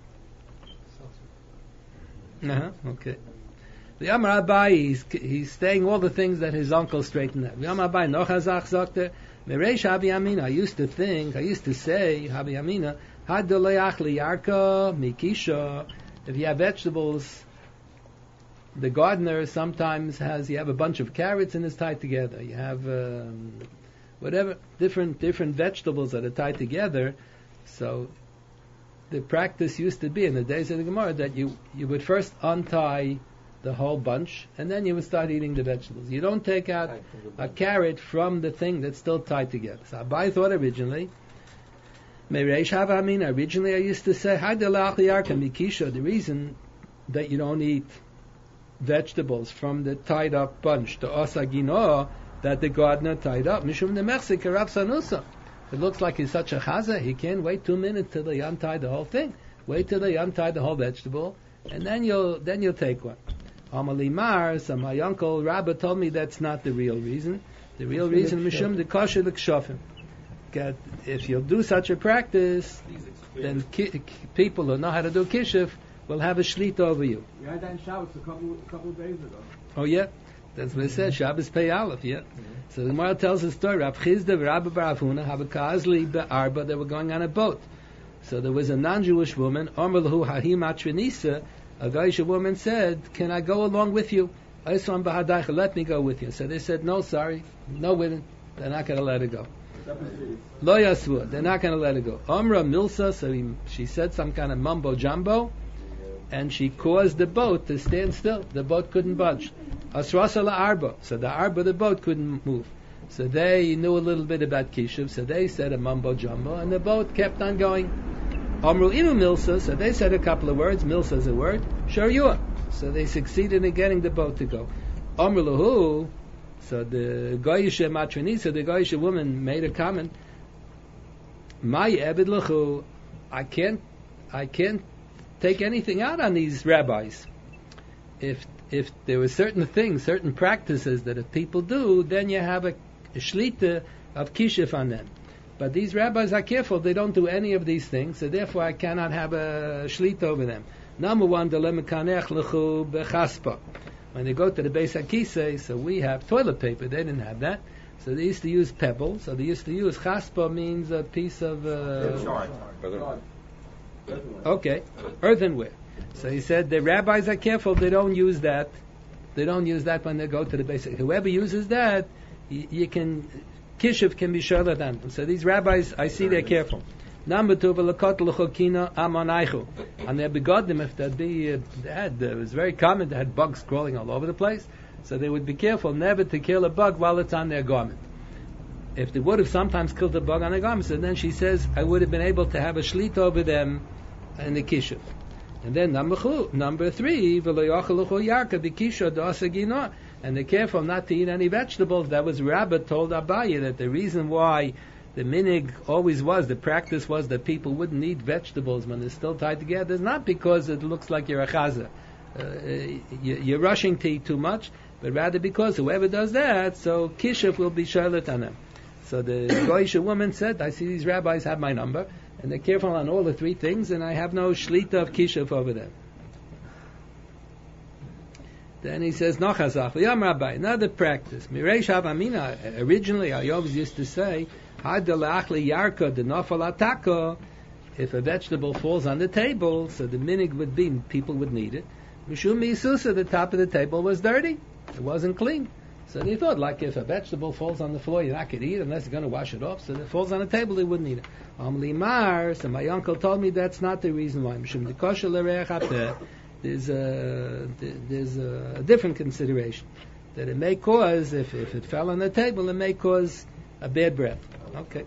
Uh-huh, okay. The Amar Abai, he's, he's saying all the things that his uncle straightened out. The Amar Abai, noch hazach sagte, Mereish Habi Amina, I used to think, I used to say, Habi Amina, Had doleach liyarka mikisha. If you have vegetables, the gardener sometimes has, you have a bunch of carrots and it's tied together. You have um, whatever, different different vegetables that are tied together. So the practice used to be in the days of the Gemara that you, you would first untie the whole bunch and then you would start eating the vegetables. You don't take out a carrot from the thing that's still tied together. So Abai thought originally, originally I used to say, the reason that you don't eat vegetables from the tied up bunch, the osagino, that the gardener tied up. Mishum nemechse kerab sanusa. It looks like he's such a chaza, he can't wait two minutes till they untie the whole thing. Wait till they untie the whole vegetable, and then you'll then you'll take one. Amali Mar, so my uncle Rabba told me that's not the real reason. The real reason, Mishum the kosher l'kshofim. If you'll do such a practice, then ki- people who know how to do kishuf will have a shlit over you. We had that in Shabbos a couple a couple of days ago. Oh yeah, that's what it says. Shabbos Pei Aleph. Yeah. Mm-hmm. So the Gemara tells the story. Rav Chizda Rabba Bar Avuna have a kazli be'arba. They were going on a boat. So there was a non-Jewish woman. Omer lahu hahim atrenisa. A Goyish woman said, "Can I go along with you? Aisram b'hadaycha. Let me go with you." So they said, "No, sorry, no women. They're not going to let her go." Lo yasvu. They're not going to let her go. Omra milsa. So he, she said some kind of mumbo jumbo, and she caused the boat to stand still. The boat couldn't budge. Asrasa la'arba. So the arba, the boat couldn't move. So they knew a little bit about kishuv. So they said a mumbo jumbo, and the boat kept on going. Amru inu milsa. So they said a couple of words. Milsa is a word. Sure you are. So they succeeded in getting the boat to go. Amru lahu. So the Goyisha Matranisa, the Goyisha woman, made a comment. My ebed lachu, I can't, I can't take anything out on these rabbis. If if there were certain things, certain practices that if people do, then you have a, a shlita of kishuf on them. But these rabbis are careful; they don't do any of these things, so therefore I cannot have a shlita over them. Number one, the lemekanech lechu bechaspa. When they go to the Beis HaKisei, so we have toilet paper. They didn't have that. So they used to use pebble. So they used to use chaspa means a piece of... Uh, okay, earthenware. So he said the rabbis are careful. They don't use that. They don't use that when they go to the Beis HaKisei. Whoever uses that, you, you can... Kishuv can be shouldered on them. So these rabbis, I see they're careful. Number two, v'lakot l'chokina amonaichu. And their begodim, if that be, uh, they had, uh, it was very common, they had bugs crawling all over the place, so they would be careful never to kill a bug while it's on their garment. If they would have sometimes killed a bug on their garments, and then she says, I would have been able to have a shlit over them in the kishuv. And then number two, number three, v'lo yochel yarka b'kisha da'asagina. And they're careful not to eat any vegetables. That was Rabbah told Abaye that the reason why the minig always was, the practice was that people wouldn't eat vegetables when they're still tied together. It's not because it looks like you're a chaza. Uh, you, you're rushing to eat too much, but rather because whoever does that, so kishuf will be shalit on them. So the Goyish woman said, I see these rabbis have my number, and they're careful on all the three things, and I have no shlita of kishuf over them. Then he says, Nochazach, Yom Rabbi, another practice. Mireish Havamina, originally I always used to say, if a vegetable falls on the table, so the minig would be, people would need it. Mishum Misusa, the top of the table was dirty. It wasn't clean. So they thought, like if a vegetable falls on the floor, you're not going to eat it unless you're going to wash it off. So if it falls on the table, they wouldn't eat it. Amli Mar, so my uncle told me that's not the reason why. Mishum Dekosha L'Reach There's a, there's a different consideration. That it may cause, if, if it fell on the table, it may cause a bad breath. Okay.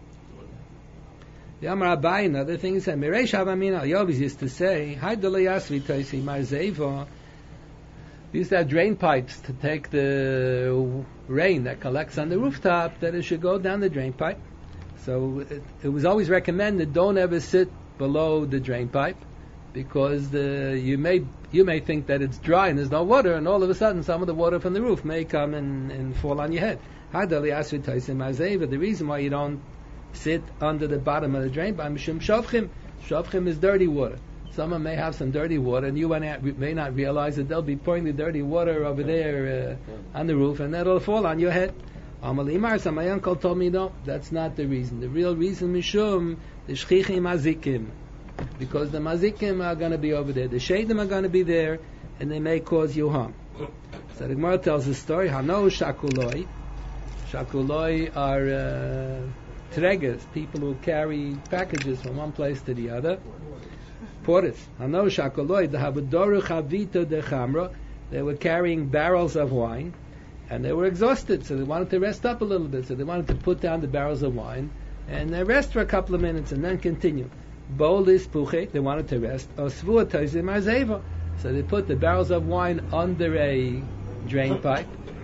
The Amar Abai, another thing he said, Mireish Havamina, I always used to say, Haidala Yasvi Toisi Marzeva. We used to have drain pipes to take the rain that collects on the rooftop, that it should go down the drain pipe. So it, it was always recommended, don't ever sit below the drain pipe, because the, you may you may think that it's dry and there's no water, and all of a sudden some of the water from the roof may come and, and fall on your head. The reason why you don't sit under the bottom of the drain pipe, Mishum Shovchim. Shovchim is dirty water. Someone may have some dirty water, and you may not realize that they'll be pouring the dirty water over there uh, on the roof, and that'll fall on your head. Amalimar, so my uncle told me, no, that's not the reason. The real reason, Mishum, the Shchichim Azikim. Because the Mazikim are going to be over there. The Shadim are going to be there, and they may cause you harm. So the Gemara tells the story, Hano Shakuloi. Shakuloi are uh, tregas, people who carry packages from one place to the other. Portis. Hano Shakuloi, the Habadoru Chavito de Chamra. They were carrying barrels of wine, and they were exhausted, so they wanted to rest up a little bit. So they wanted to put down the barrels of wine, and they rest for a couple of minutes, and then continue. Bolis Puche, they wanted to rest. Osvua Toizim Arzeva. So they put the barrels of wine under a drain pipe,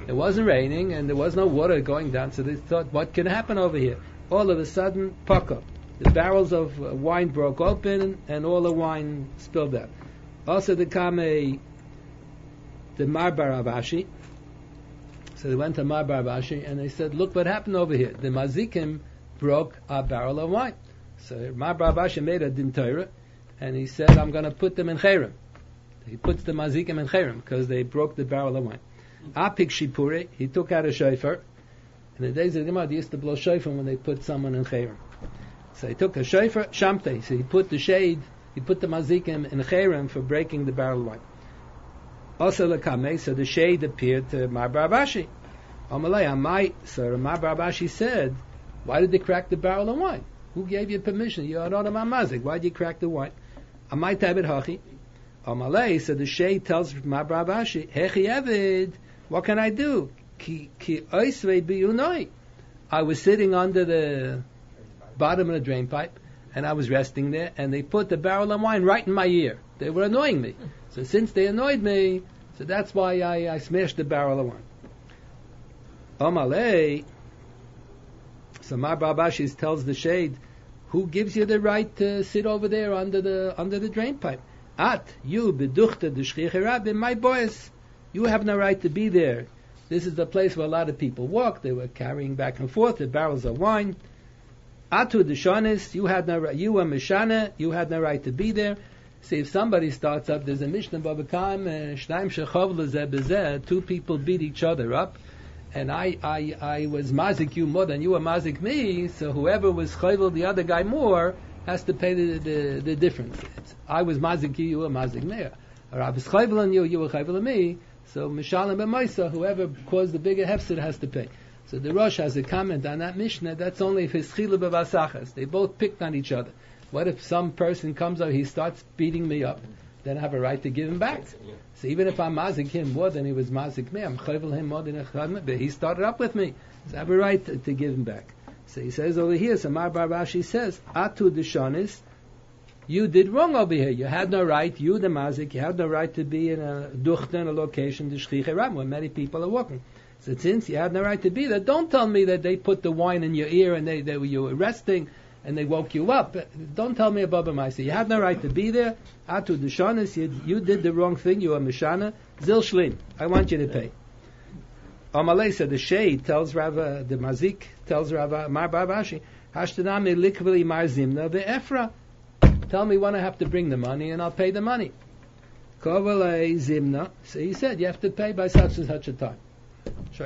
It wasn't raining, and there was no water going down, so they thought, what can happen over here? All of a sudden, pucker. The barrels of uh, wine broke open, and all the wine spilled out. Also, there came a the Marbar Avashi. So they went to Marbar Avashi, and they said, look what happened over here. The Mazikim broke a barrel of wine. So Marbar Avashi made a din Torah, and he said, I'm going to put them in Cherem. He puts the Mazikim in Cherem, because they broke the barrel of wine. Apik Shipure, he took out a shofar. In the days of the Gemara, they used to blow shofar when they put someone in Cherem. So he took a shofar, Shamte, so he put the shade, he put the Mazikim in Cherem for breaking the barrel of wine. Also Lekame, so the shade appeared to Marbar Avashi. Amalei Amai, so Marbar Avashi said, why did they crack the barrel of wine? Who gave you permission? You are not a Mazik. Why did you crack the wine? Amai Tabit Hachi. Amalei, so the shade tells Marbar Avashi, Hechi Evid, what can I do? Ki ki oisvei biyunoi. I was sitting under the bottom of the drain pipe, and I was resting there, and they put the barrel of wine right in my ear. They were annoying me. So since they annoyed me, so that's why I, I smashed the barrel of wine. Amalei, so Marbar Avashi tells the shade, who gives you the right to sit over there under the under the drain pipe? At, you, beduchte de shchiche rabbi, my boys. You have no right to be there. This is the place where a lot of people walk. They were carrying back and forth the barrels of wine. Atu deshanis, you had no right. You were mishana, you had no right to be there. See, if somebody starts up, there's a Mishnah Babakam, Shnaim Shechov Lezeh Bezeh, two people beat each other up, and I, I, I was mazik you more than you were mazik me. So whoever was chayvel the other guy more has to pay the the, the difference. It's, I was mazik you, you were mazik me. Or I was chayvel on you, you were chayvel on me. So Mishalim B'Maisa, whoever caused the bigger hefsid has to pay. So the Rosh has a comment on that Mishnah. That's only if his chila b'vasachas. They both picked on each other. What if some person comes out, he starts beating me up? Then I have a right to give him back. So even if I'm mazik him more than he was mazik me, I'm chayvel him more than a chayvel, but he started up with me. So I have a right to, to give him back. So he says over here, so Marbar Avashi says, Atu Deshanis, you did wrong over here. You had no right, you the mazik, you had no right to be in a duchte, in a location, the shchiche ram, where many people are walking. So since you had no right to be there, don't tell me that they put the wine in your ear and they, they were you were resting and they woke you up. Don't tell me about B'maisa. You had no right to be there. Atu Deshanis, you, you did the wrong thing, you are Mishana. Zil Shlim, I want you to pay. Amalei said, the shade tells Rava, the mazik tells Rava, Marbar Avashi, Hashtanami likvili mar zimna ve'efra. Tell me when I have to bring the money and I'll pay the money. Kovalei zimna. So he said, you have to pay by such and such a time. Sure.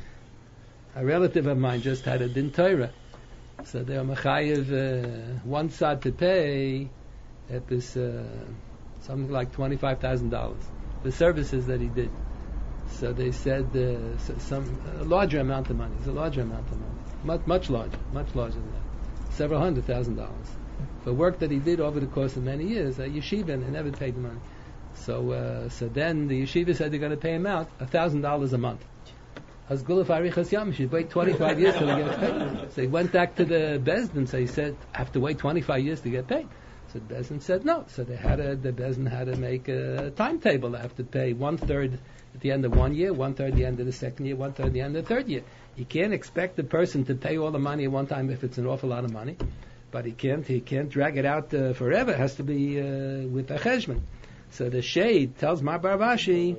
A relative of mine just had a din Torah. So they are mechayev uh, one side to pay. It was uh, something like twenty-five thousand dollars. The services that he did. So they said uh, so some a larger amount of money. It's a larger amount of money. Much, much larger. Much larger than that. Several hundred thousand dollars. For work that he did over the course of many years, a yeshiva, and he never paid the money. So, uh, so then the yeshiva said they're going to pay him out a thousand dollars a month. As gulaf arichas yam, should wait twenty-five years till he gets paid. So he went back to the Bezdin. So he said, I have to wait twenty-five years to get paid. So the Bezdin said no. So they had a, the Bezdin had to make a timetable. They have to pay one third at the end of one year, one third at the end of the second year, one third at the end of the third year. You can't expect the person to pay all the money at one time if it's an awful lot of money. But he can't, he can't drag it out uh, forever. It has to be uh, with a cheshbon. So the shade tells Marbar Avashi,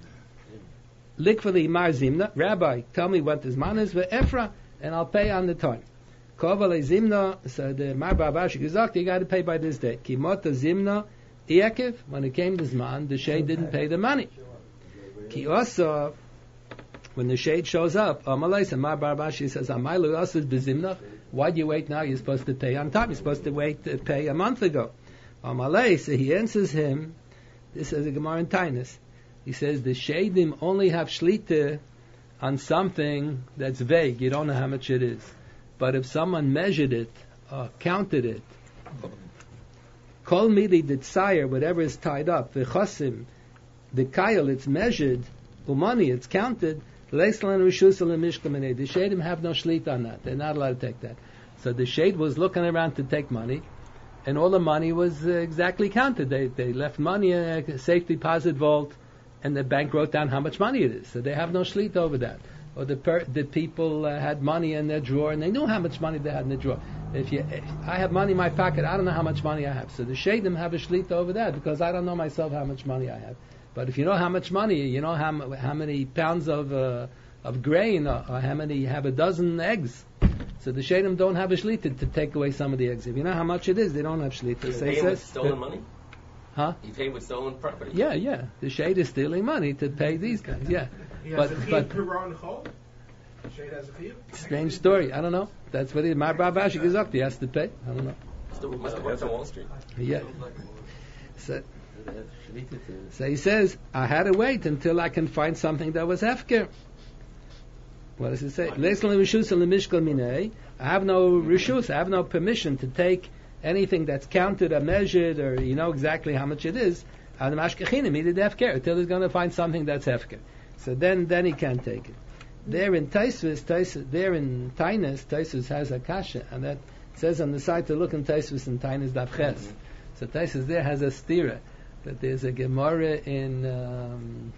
Likvali Mar Zimna, Rabbi, tell me what this man is, Efra, and I'll pay on the time. Kovale Zimna, so the Marbar Avashi gesagt, you got to pay by this day. Kimota Zimna, Iakiv, when it came this man, the shade didn't pay the money. Ki also, when the shade shows up, Amalei, and Marbar Avashi says, Amailu also bezimna. Why do you wait now? You're supposed to pay on time. You're supposed to wait to pay a month ago. Amalei, so he answers him, this is a Gemara in Tainus. He says, the Shadim only have shlita on something that's vague. You don't know how much it is. But if someone measured it, uh, counted it, kol mili the tsire, whatever is tied up, the chosim, the kayal, it's measured, umani, it's counted, the Shadim have no shlit on that. They're not allowed to take that. So the Shade was looking around to take money, and all the money was uh, exactly counted. They they left money in a safe deposit vault, and the bank wrote down how much money it is, so they have no shlita over that. Or the per, the people uh, had money in their drawer, and they knew how much money they had in the drawer. If you, if I have money in my pocket, I don't know how much money I have. So the shadim have a shlita over that because I don't know myself how much money I have. But if you know how much money, you know how how many pounds of uh, of grain, or, or how many you have a dozen eggs. So the shadim don't have a shlita to take away some of the eggs. If you know how much it is, they don't have shlita. You So pay he with says, stolen money? Huh? You pay with stolen property? Yeah, yeah. The shade is stealing money to pay these guys. Yeah, He has but a chiyuv but per ron chol? Shade has a chiyuv? strange story. I don't know. That's what he, my Babashi goes up. He has to pay. I don't know. Still must have worked on Wall Street. Yeah. So, They have shlita to- so he says, I had to wait until I can find something that was hefker. What does it say? Leislan rishus lemishkal minei. I have no rishus. I have no permission to take anything that's counted or measured, or you know exactly how much it is. Ad mashkechinim, he did hefker until he's going to find something that's hefker. So then, then he can take it. There in Taisvis, Taisvis there in Tainus, Taisvis has a kasha, and that says on the side to look in Taisvis and Tainus Daf Ches. So Taisvis there has a stira, that there's a Gemara in um,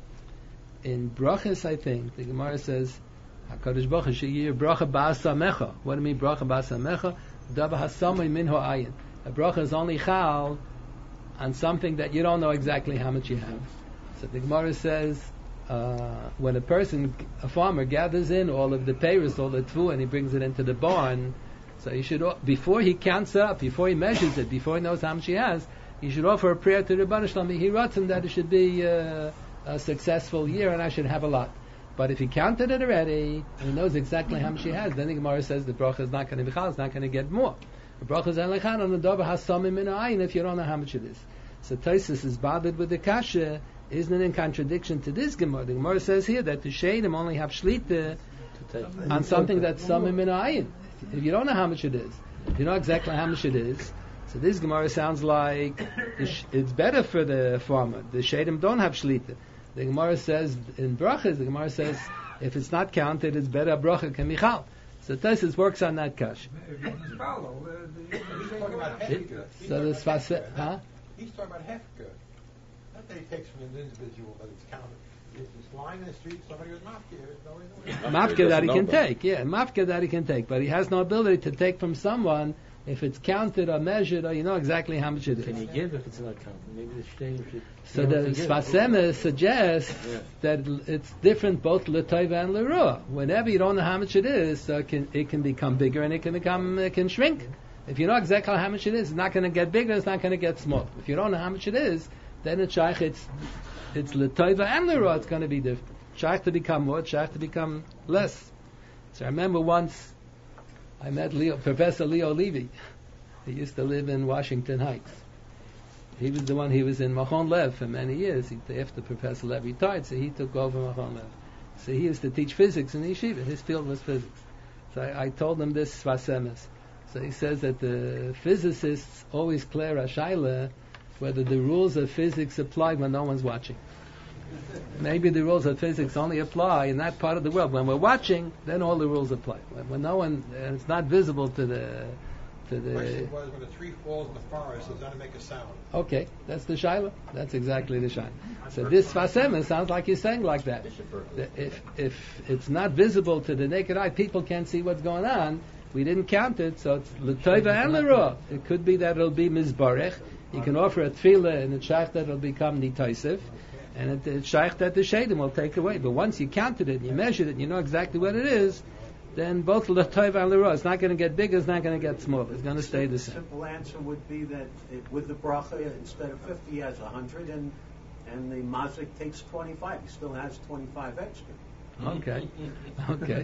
in Brachas, I think. The Gemara says, HaKadosh Baruch Hu sheyir bracha ba'asamecha. What do you mean bracha ba'asamecha? Dava hasamay minho ayin. A bracha is only chal on something that you don't know exactly how much you have. So the Gemara says, uh, when a person, a farmer, gathers in all of the peiros, all the tvu, and he brings it into the barn, so he should, before he counts it up, before he measures it, before he knows how much he has, he should offer a prayer to Rebbeinu Shalom. He wrote him that it should be uh, a successful year and I should have a lot. But if he counted it already and he knows exactly how much he has, then the Gemara says the bracha is not going to be chal, it's not going to get more. The bracha is elechan on the dover hasamim min ha'ayin if you don't know how much it is. So Tosfos is bothered with the kasha. Isn't it in contradiction to this Gemara? The Gemara says here that the sheidim only have shlita to take. on something that's samim min ha'ayin. If you don't know how much it is, if you know exactly how much it is, so this Gemara sounds like it's better for the farmer. The sheidim don't have shlita. The Gemara says in brachas, the Gemara says if it's not counted, it's better bracha kemichal. So Tosfos works on that kash. He's talking about hefker. So the sfas, huh? He's talking about hefker. Not that he takes from an individual, but it's counted. If it's lying in the street, somebody was mafka. Mafka that he can take, yeah, mafka that he can take, but he has no ability to take from someone if it's counted or measured or you know exactly how much it is. Can you give if it's not counted? Maybe the shame should. So the Sfasema suggests Yeah. that it's different both l'toiva and l'ruah. Whenever you don't know how much it is, so it can it can become bigger and it can become it can shrink. If you know exactly how much it is, it's not going to get bigger, it's not going to get small. If you don't know how much it is, then it's shaykh, it's it's l'toiva and l'ruah. It's going to be different. Shaykh to become more, shaykh to become less. So I remember once I met Leo, Professor Leo Levy. He used to live in Washington Heights. He was the one, he was in Machon Lev for many years. He, after Professor Lev retired, so he took over Machon Lev. So he used to teach physics in the yeshiva. His field was physics. So I, I told him this Svasemes. So he says that the physicists always clear a shaila whether the rules of physics apply when no one's watching. Maybe the rules of physics only apply in that part of the world. When we're watching, then all the rules apply. When, when no one, and it's not visible to the to The the. question was when a tree falls in the forest, does that make a sound? Okay, that's the shaila. That's exactly the shaila. So this Fasema sounds like he's saying like that. That If if it's not visible to the naked eye, people can't see what's going on. We didn't count it, so it's l'toiva and l'ruah. It could be that it'll be mizbarech. You can offer a tefillah and a shaykh that it'll become nitaisif, and it's shaykh that the sheidim will take away. But once you counted it, and you measured it, and you know exactly what it is, then both l'toiva and l'ruah. It's not going to get bigger. It's not going to get smaller. It's going to stay the same. Simple answer would be that it, with the bracha, instead of fifty, he has one hundred, and and the mazik takes twenty-five. He still has twenty-five extra. Okay, okay.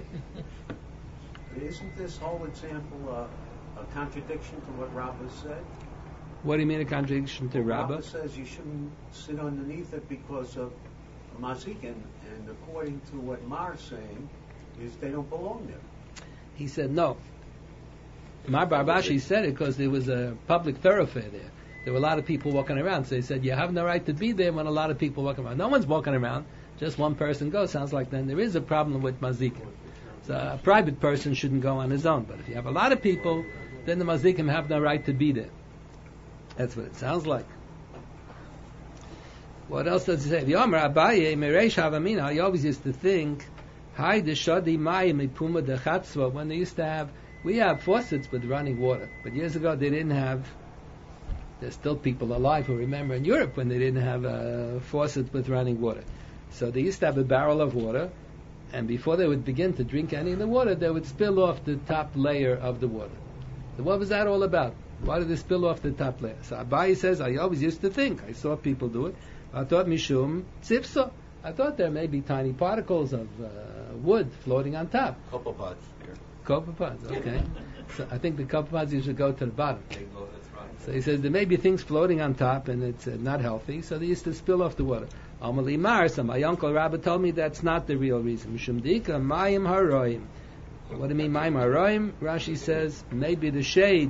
Isn't this whole example uh, a contradiction to what Rabbah said? What do you mean a contradiction to Rabbah? Rabbah says you shouldn't sit underneath it because of mazikin, and according to what Mar's saying, is they don't belong there. He said no. Mar Barbashi said it because there was a public thoroughfare there. There were a lot of people walking around. So he said you have no right to be there when a lot of people walking around. No one's walking around. Just one person goes. Sounds like then there is a problem with mazikin. So a private person shouldn't go on his own. But if you have a lot of people, then the mazikim have no right to be there. That's what it sounds like. What else does it say? V'yomer Abaye mereish havamina. I always used to think, Hai deshadi mayim mipuma dechatzva. When they used to have, we have faucets with running water, but years ago they didn't have. There's still people alive who remember in Europe when they didn't have a faucet with running water. So they used to have a barrel of water, and before they would begin to drink any of the water, they would spill off the top layer of the water. So what was that all about? Why did they spill off the top layer? So Abaye says, I always used to think, I saw people do it, I thought mishum tzipsa. I thought there may be tiny particles of uh, wood floating on top. Copepods here. Copepods, okay. So I think the copepods usually go to the bottom. So he says there may be things floating on top and it's uh, not healthy, so they used to spill off the water. Amali Mar, so my uncle Rabbi told me that's not the real reason. Mishum dika mayim haroim. What do you mean mayim haroim? Rashi says maybe the shade,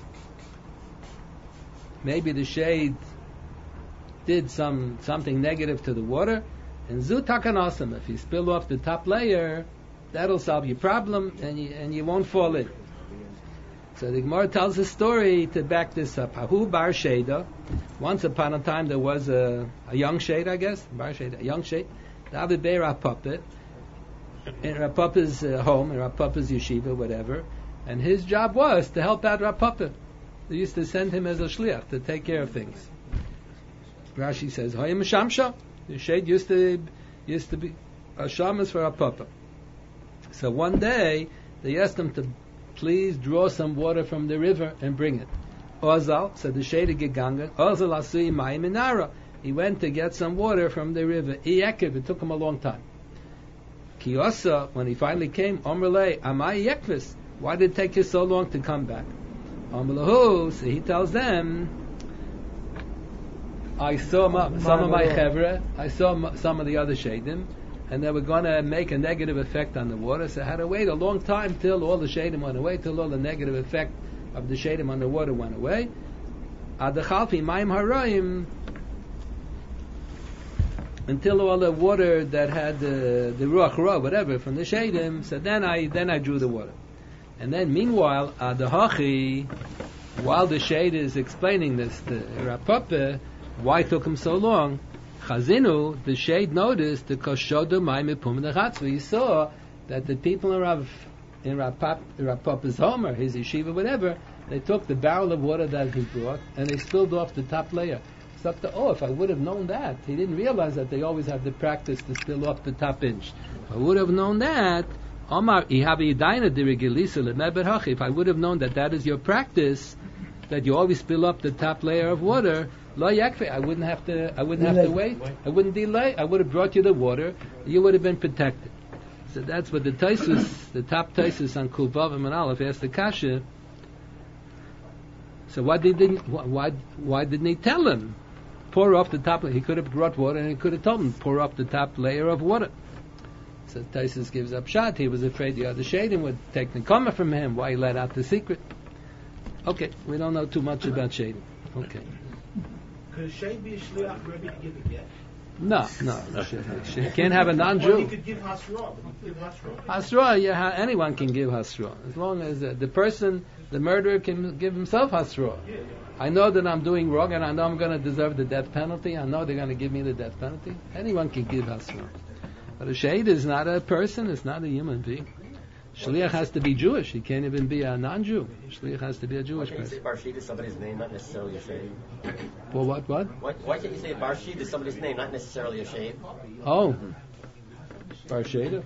maybe the shade did some something negative to the water, and zu takanasam. If you spill off the top layer, that'll solve your problem, and you and you won't fall in. So the Gemara tells a story to back this up. Hahu bar sheda. Once upon a time there was a, a young shade, I guess. Bar sheda, a young shade. David Bei Rapapa. In Rapapa's uh, home, in Rapapa's yeshiva, whatever. And his job was to help out Rapapa. They used to send him as a shliach to take care of things. Rashi says, Hayim Shamsha. The shade used to used to be a shamas for Rapapa. So one day they asked him to please draw some water from the river and bring it. Ozal, said the shade gegangen, Ozal asui mayim minara. He went to get some water from the river. Iyekiv, it took him a long time. Kiyosa, when he finally came, Omrele, amai yekvis. Why did it take you so long to come back? Omrelahu, so he tells them, I saw ma, some of my chevra, I saw ma, some of the other shadim, and they were going to make a negative effect on the water, so I had to wait a long time till all the shadim went away, till all the negative effect of the shadim on the water went away. Adachalpi mayim harayim, until all the water that had the the ruach ra, whatever, from the shadim, so then I then I drew the water. And then meanwhile, Adahachi, while the shade is explaining this to Rapapa, why it took him so long? Chazinu, the shade noticed the koshodu mayim pum dechatzva. He saw that the people in Rav in Rapap, Rapapa's home or his yeshiva, whatever, they took the barrel of water that he brought and they spilled off the top layer. It's up to, oh, if I would have known that, he didn't realize that they always have the practice to spill off the top inch. If I would have known that, Omar, if I would have known that that is your practice, that you always spill up the top layer of water, lo yakfi, I wouldn't have to. I wouldn't have to wait. I wouldn't delay. I would have brought you the water. You would have been protected. So that's what the Taisus, the top Taisus on Kuf Vav and Aleph asked the Kasha. So why didn't why why didn't he tell him pour off the top? He could have brought water and he could have told him pour off the top layer of water. So Taisus gives up shot. He was afraid the other shadim would take the comma from him. Why he let out the secret? Okay, we don't know too much about shadim. Okay. Could a shade be a shliach Rebbe to give a get? No, no, no she can't have a non-Jew. Well, you could give hasra, but you could give hasra. Hasra, yeah, anyone can give hasra as long as uh, the person, the murderer, can give himself hasra. Yeah, yeah. I know that I'm doing wrong, and I know I'm going to deserve the death penalty. I know they're going to give me the death penalty. Anyone can give hasra. But a shade is not a person, it's not a human being. Shliach has to be Jewish. He can't even be a non-Jew. Shliach has to be a Jewish why can't you person. say Barshid is somebody's name, not necessarily a shade? Well, what, what? Why, why can't you say Barshid is somebody's name, not necessarily a shade? Oh. Bar Sheda?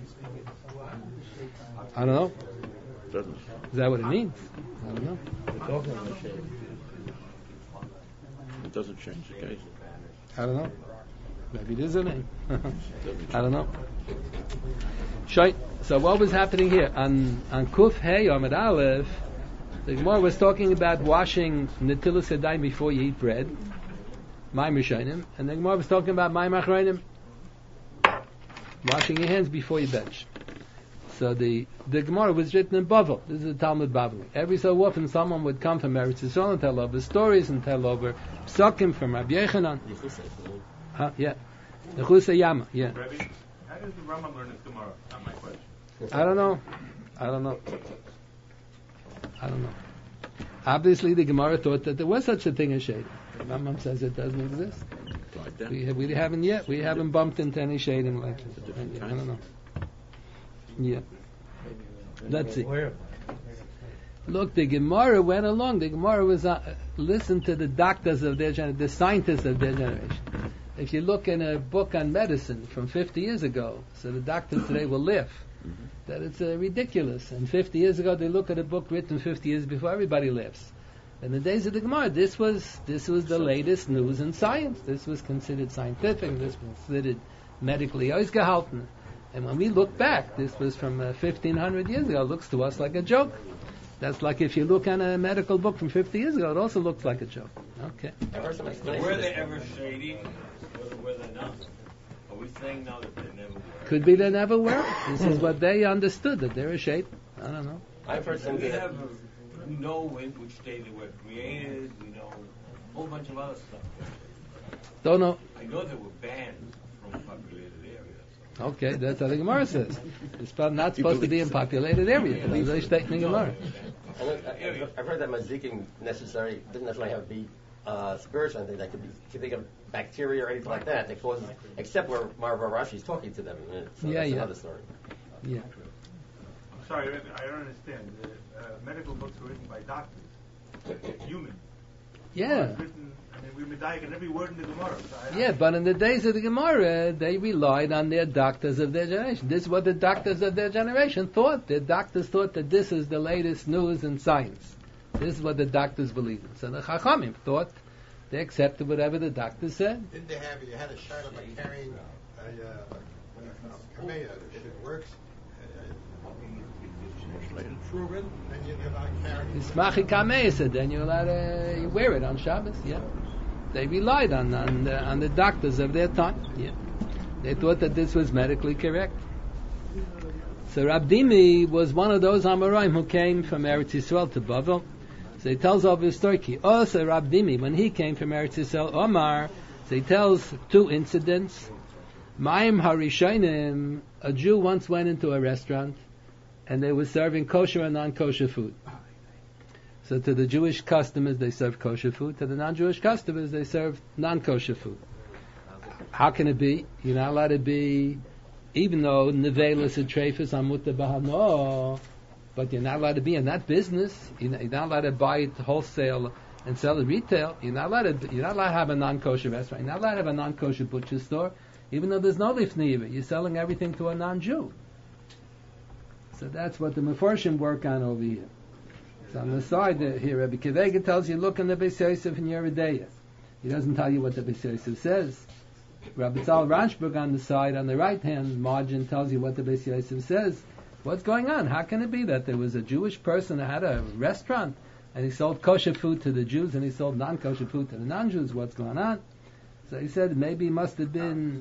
I don't know. Doesn't. Is that what it means? I don't know. We're talking about shade. It doesn't change the case. I don't know. Maybe it is a name. I don't know. Shai. So what was happening here? On on Kuf Hey Amid Aleph, the Gemara was talking about washing Netilas Yadayim before you eat bread, Ma'im Rishonim, and the Gemara was talking about Ma'im Achronim, washing your hands before you bench. So the the Gemara was written in Bavel. This is the Talmud Bavli. Every so often, someone would come from Eretz Yisrael and tell over stories and tell over psukim from Rabbi Yechanan. Huh? Yeah, the Chusa Yama. Yeah. Rabbi, how does the Rambam learn his Gemara? Not my question. I don't know. I don't know. I don't know. Obviously, the Gemara thought that there was such a thing as shade. The Rambam says it doesn't exist. Slide down. We, we haven't yet. We haven't bumped into any shading like this. I don't know. Yeah. Let's see. Look, the Gemara went along. The Gemara was uh, listened to the doctors of their generation, the scientists of their generation. If you look in a book on medicine from fifty years ago, so the doctors today will live, mm-hmm. that it's uh, ridiculous. And fifty years ago, they look at a book written fifty years before everybody lives. In the days of the Gemara, this was this was the latest news in science. This was considered scientific. This was considered medically ausgehalten. And when we look back, this was from uh, fifteen hundred years ago. It looks to us like a joke. That's like if you look on a medical book from fifty years ago, it also looks like a joke. Okay. Were they ever shady, or were they not? Are we saying now that they never were? Could be they never were. This is what they understood, that they're a shade. I don't know. I've heard some. We have a, we know in which day they were created. We know a whole bunch of other stuff. Don't know. I know they were banned from populated areas. Okay, that's how the Gemara says. It's not supposed to be in populated areas. That's what they in the Gemara. I've heard that maziking necessary doesn't necessarily have to be uh, spiritual. Anything that could be, could think of bacteria or anything like that that causes, except where Marva Rashi is talking to them. So yeah, that's yeah. another story. Yeah. I'm sorry, I don't understand. The, uh, medical books were written by doctors, human. Yeah. Written, I mean, we're medayik in every word in the Gemara. So yeah, but in the days of the Gemara, they relied on their doctors of their generation. This is what the doctors of their generation thought. The doctors thought that this is the latest news in science. This is what the doctors believed in. So the Chachamim thought they accepted whatever the doctors said. Didn't they have, you had a shot of like carrying a, uh, a kameya, if it works, proven, then you're not carrying. Ismachi kamei said, then you're allowed to you wear it on Shabbos. Yeah, they relied on on the, on the doctors of their time. Yeah, they thought that this was medically correct. So Rabdimi was one of those Amoraim who came from Eretz Yisrael to Bavel. So he tells of his story. Also Rabdimi, when he came from Eretz Yisrael, Omar, so he tells two incidents. Ma'im Harishonim, a Jew once went into a restaurant and they were serving kosher and non-kosher food. So to the Jewish customers, they served kosher food. To the non-Jewish customers, they served non-kosher food. How can it be? You're not allowed to be, even though nevelis and treifus amutta bahano, but you're not allowed to be in that business. You're not, you're not allowed to buy it wholesale and sell it retail. You're not allowed to. You're not allowed to have a non-kosher restaurant. You're not allowed to have a non-kosher butcher store, even though there's no lifnei yivah. You're selling everything to a non-Jew. So that's what the Mefarshim work on over here. So on the side uh, here, Rabbi Kivega tells you, look in the Beis Yosef in Yeridea. He doesn't tell you what the Beis Yosef says. Rabbi Tzal Ranshberg on the side, on the right-hand margin, tells you what the Beis Yosef says. What's going on? How can it be that there was a Jewish person that had a restaurant and he sold kosher food to the Jews and he sold non-kosher food to the non-Jews? What's going on? So he said maybe it must have been...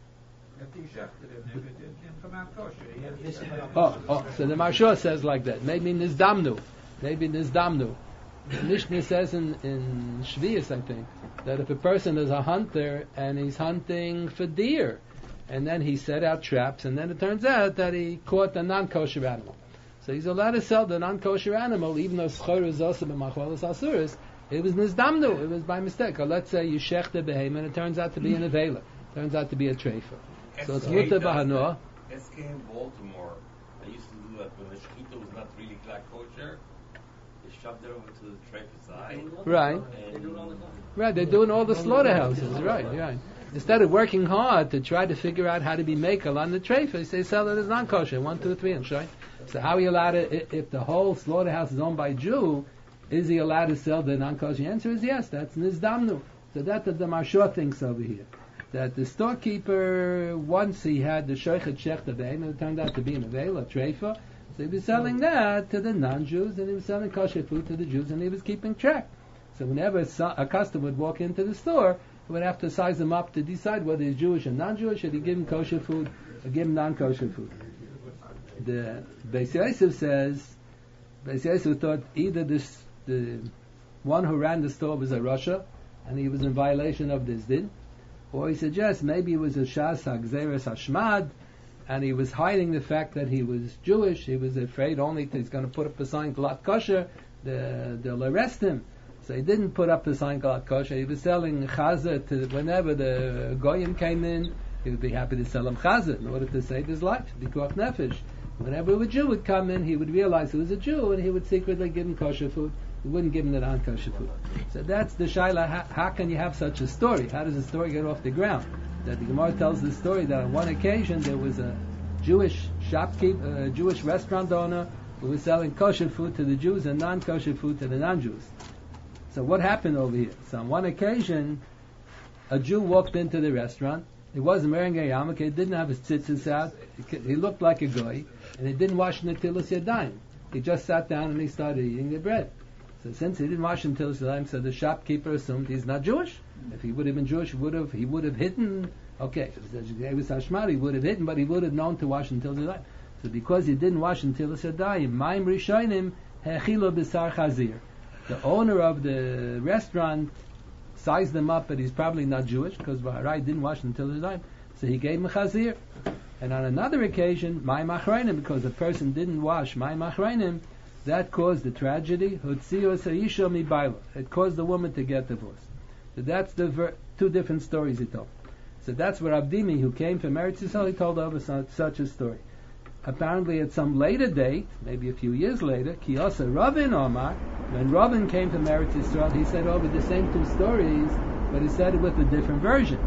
Oh, oh, so the Marshal says like that. Maybe Nizdamnu. Maybe Nizdamnu. The Mishnah says in, in Shvius, I think, that if a person is a hunter and he's hunting for deer, and then he set out traps, and then it turns out that he caught a non-kosher animal. So he's allowed to sell the non-kosher animal, even though Schor is also b'machwalas asuris. It was Nizdamnu. It was by mistake. Or let's say you shech the behem, and it turns out to be an avela. Turns out to be a treifa. So it's muta b'hanoah. S K in Baltimore, I used to do that when the shechita was not really glad kosher. They shoved it over to the treifa side. Right. Right, they're doing all the slaughterhouses. Right, right. Instead of working hard to try to figure out how to be makel on the treifas, they sell it as non-kosher. One, two, three, and right. So how are you allowed to, if the whole slaughterhouse is owned by a Jew, is he allowed to sell the non-kosher? The answer is yes, that's nizdamnu. So that's what the Marshal thinks over here. That the storekeeper, once he had the shoichet shech the behem, and it turned out to be an avela, a treifa, so he was selling that to the non-Jews, and he was selling kosher food to the Jews, and he was keeping track. So whenever a customer would walk into the store, he would have to size him up to decide whether he's Jewish or non-Jewish, should he give him kosher food, or give him non-kosher food. The Beis Yosef says, Beis Yosef thought either this, the one who ran the store was a Rasha, and he was in violation of this din, or he suggests maybe it was a Shas HaGzeres HaShmad, and he was hiding the fact that he was Jewish. He was afraid only that he's going to put up a sign, Glat Kosher, the, they'll arrest him. So he didn't put up the sign called kosher. He was selling chazer to whenever the goyim came in. He would be happy to sell him chazer in order to save his life. Pikuach nefesh. Whenever a Jew would come in, he would realize he was a Jew, and he would secretly give him kosher food. He wouldn't give him the non-kosher food. So that's the shaila. How, how can you have such a story? How does the story get off the ground? That the Gemara tells the story that on one occasion there was a Jewish shopkeeper, a Jewish restaurant owner who was selling kosher food to the Jews and non-kosher food to the non-Jews. So what happened over here? So on one occasion, a Jew walked into the restaurant. He wasn't wearing a yarmulke. He didn't have his tzitzis out. He looked like a goy, and he didn't wash netilas yadayim. He just sat down and he started eating the bread. So since he didn't wash netilas yadayim, so the shopkeeper assumed he's not Jewish. If he would have been Jewish, he would have he would have hidden. Okay, if it was Hashmar, he would have hidden, but he would have known to wash netilas yadayim. So because he didn't wash netilas yadayim, ma'im rishonim hechilo b'sar chazir. The owner of the restaurant sized him up, but he's probably not Jewish because Baharai didn't wash until his time. So he gave him a chazir. And on another occasion, ma'im achreinim, because the person didn't wash ma'im achreinim, that caused the tragedy. Hotzios ha'isha mibayla. It caused the woman to get divorced. So that's the ver- two different stories he told. So that's where Abdimi, who came from Eretz Yisrael, he told over such, such a story. Apparently at some later date, maybe a few years later, Kiyasa Ravin Omar, when Ravin came from Eretz Yisrael, he said over the same two stories, but he said it with a different version.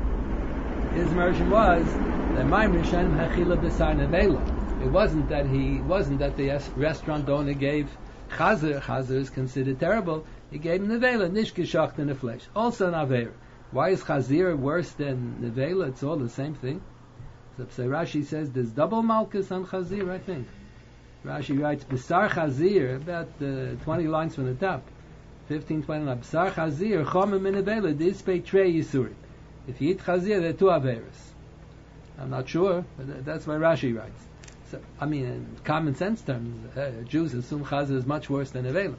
His version was that Ma'im Rishanim Hachila B'Sar Nevela. It wasn't that he wasn't that the restaurant owner gave Chazer. Chazer is considered terrible. He gave him Nevela, Nishkishacht in the flesh. Also an Aveir. Why is Chazir worse than Nevela? It's all the same thing. So Rashi says there's double malchus on Chazir, I think. Rashi writes, B'sar Chazir, about uh, twenty lines from the top. fifteen, twenty lines. B'sar Chazir, Chomim in Nevela, Dispei Trei Yisuri. If you eat Chazir, there are two Averis. I'm not sure, but that's why Rashi writes. So, I mean, in common sense terms, uh, Jews assume Chazir is much worse than Nevela.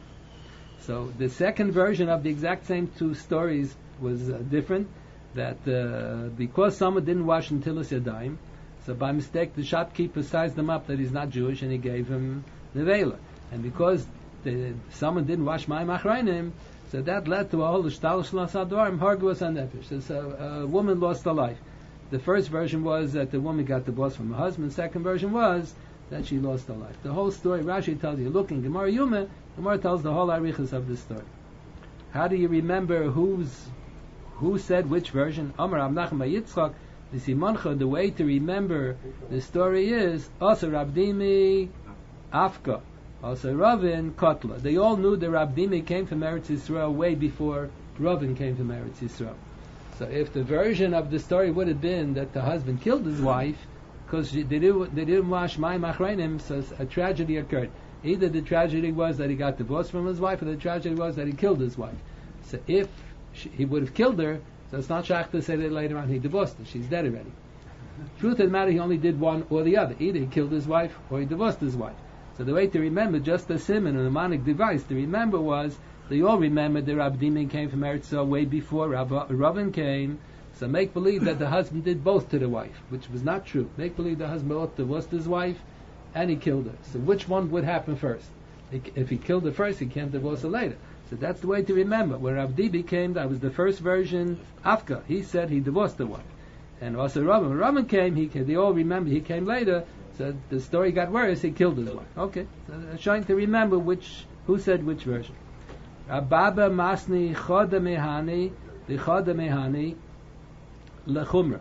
So the second version of the exact same two stories was uh, different. That uh, because someone didn't wash netilas yadayim, so by mistake the shopkeeper sized him up that he's not Jewish and he gave him nevela. And because the, someone didn't wash ma'im achrayim, so that led to a whole shtal shlas advarim hargus hanefesh. So a woman lost her life. The first version was that the woman got divorced from her husband. The second version was that she lost her life. The whole story, Rashi tells you, look in Gemara Yuma, Gemara tells the whole arichas of this story. How do you remember who's who said which version? Amar Amnacham Yitzchak, the Simoncha, the way to remember the story is also Rabdimi Afka, also Ravin Kotla. They all knew that Rabdimi came from Eretz Yisrael way before Ravin came from Eretz Yisrael. So if the version of the story would have been that the husband killed his wife because they didn't, they didn't wash ma'im achrayim, so a tragedy occurred. Either the tragedy was that he got divorced from his wife, or the tragedy was that he killed his wife. So if she, he would have killed her, so it's not shach to say that later on he divorced her. She's dead already. Truth of the matter, he only did one or the other. Either he killed his wife or he divorced his wife. So the way to remember, just a simon, a mnemonic device to remember was, they all remembered that Rabdimi came from Eretz Yisrael way before Ravin came. So make believe that the husband did both to the wife, which was not true. Make believe the husband both divorced his wife and he killed her. So which one would happen first? If he killed her first, he can't divorce her later. So that's the way to remember. When Rabdimi came, that was the first version, Afka. He said he divorced the wife. And also Ravin. When Ravin came, he, they all remember he came later, so the story got worse, he killed his wife. Okay, so trying to remember which, who said which version. Ababa Masni Choda Mehani, the Choda Mehani, Lechumra.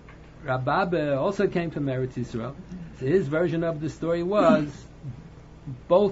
Rababa also came from Eretz Yisrael. So his version of the story was both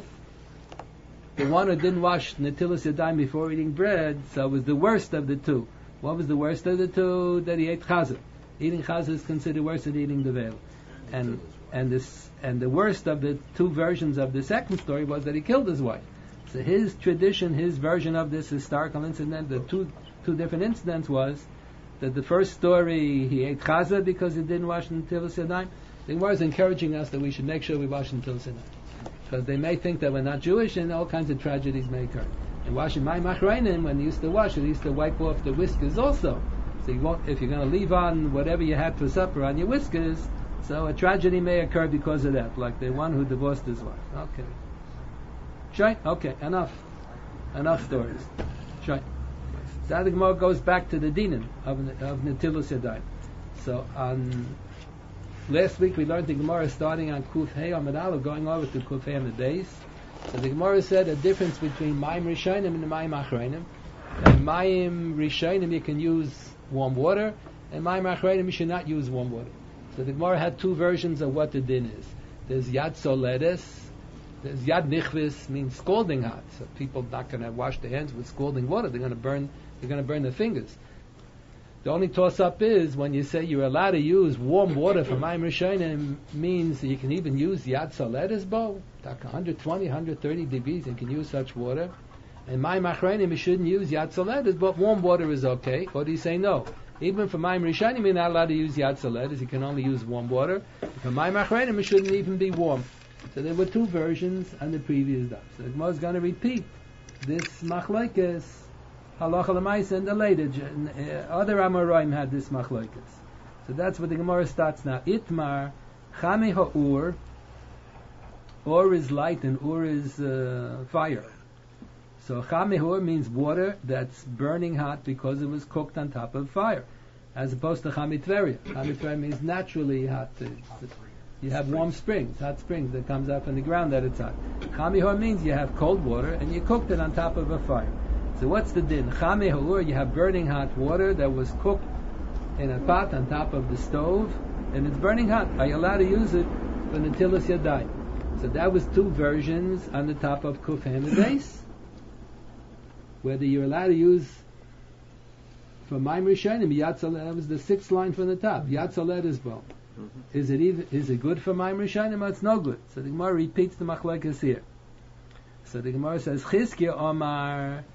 the one who didn't wash netilas yadayim before eating bread, so it was the worst of the two. What was the worst of the two? That he ate chazir. Eating chazir is considered worse than eating the veil. And and this and the worst of the two versions of the second story was that he killed his wife. So his tradition, his version of this historical incident, the two two different incidents was that the first story he ate chazir because he didn't wash netilas yadayim. The Gemara is encouraging us that we should make sure we wash netilas yadayim, because they may think that we're not Jewish and all kinds of tragedies may occur. And washing ma'im achrayim, when he used to wash it, he used to wipe off the whiskers also. So you won't, if you're going to leave on whatever you had for supper on your whiskers, so a tragedy may occur because of that, like the one who divorced his wife. Okay. Okay, enough. Enough stories. Right. So the Gemara goes back to the dinim of of Netilas Yadayim. So on last week we learned the Gemara starting on Kuf Hey Amud Aleph, going over to Kuf Hey Amud Beis. So the Gemara said a difference between Mayim Rishonim and Mayim Achreinim. And Mayim Rishonim you can use warm water, and Mayim Achreinim you should not use warm water. So the Gemara had two versions of what the din is. There's Yad Soledes, there's Yad Nichvis, means scalding hot. So people are not going to wash their hands with scalding water. They're going to burn. They're going to burn their fingers. The only toss-up is when you say you're allowed to use warm water for Mayim Rishonim, means that you can even use Yad Soledes bowl, like one twenty, one thirty degrees, and can use such water. And Mayim Achreinim, you shouldn't use Yad Soledes, but warm water is okay. Or do you say no? Even for Mayim Rishonim, you're not allowed to use Yad Soledes. You can only use warm water. For Mayim Achreinim, it shouldn't even be warm. So there were two versions on the previous daf. So the Gemara is going to repeat this machlokes halacha l'maisa and the later uh, other Amoraim had this machlokes. So that's what the Gemara starts now. Itmar chame ha'ur. Ur is light and ur is uh, fire. So chame ha'ur means water that's burning hot because it was cooked on top of fire, as opposed to chame tveria. Chame tveria means naturally hot. It's, you have warm springs, hot springs that comes out from the ground that it's hot. Chame ha'ur means you have cold water and you cooked it on top of a fire. So what's the din? Chame ha'ur, you have burning hot water that was cooked in a pot on top of the stove, and it's burning hot. Are you allowed to use it for Netilas Yadayim? So that was two versions on the top of Kuf Hey Amud Beis. Whether you're allowed to use for Mayim Rishonim, Yad Soledes, that was the sixth line from the top. Yad Soledes bowl. Mm-hmm. Is it even, is it good for Mayim Rishonim or it's no good? So the Gemara repeats the machlokes here. So the Gemara says, Chizkiya Omar.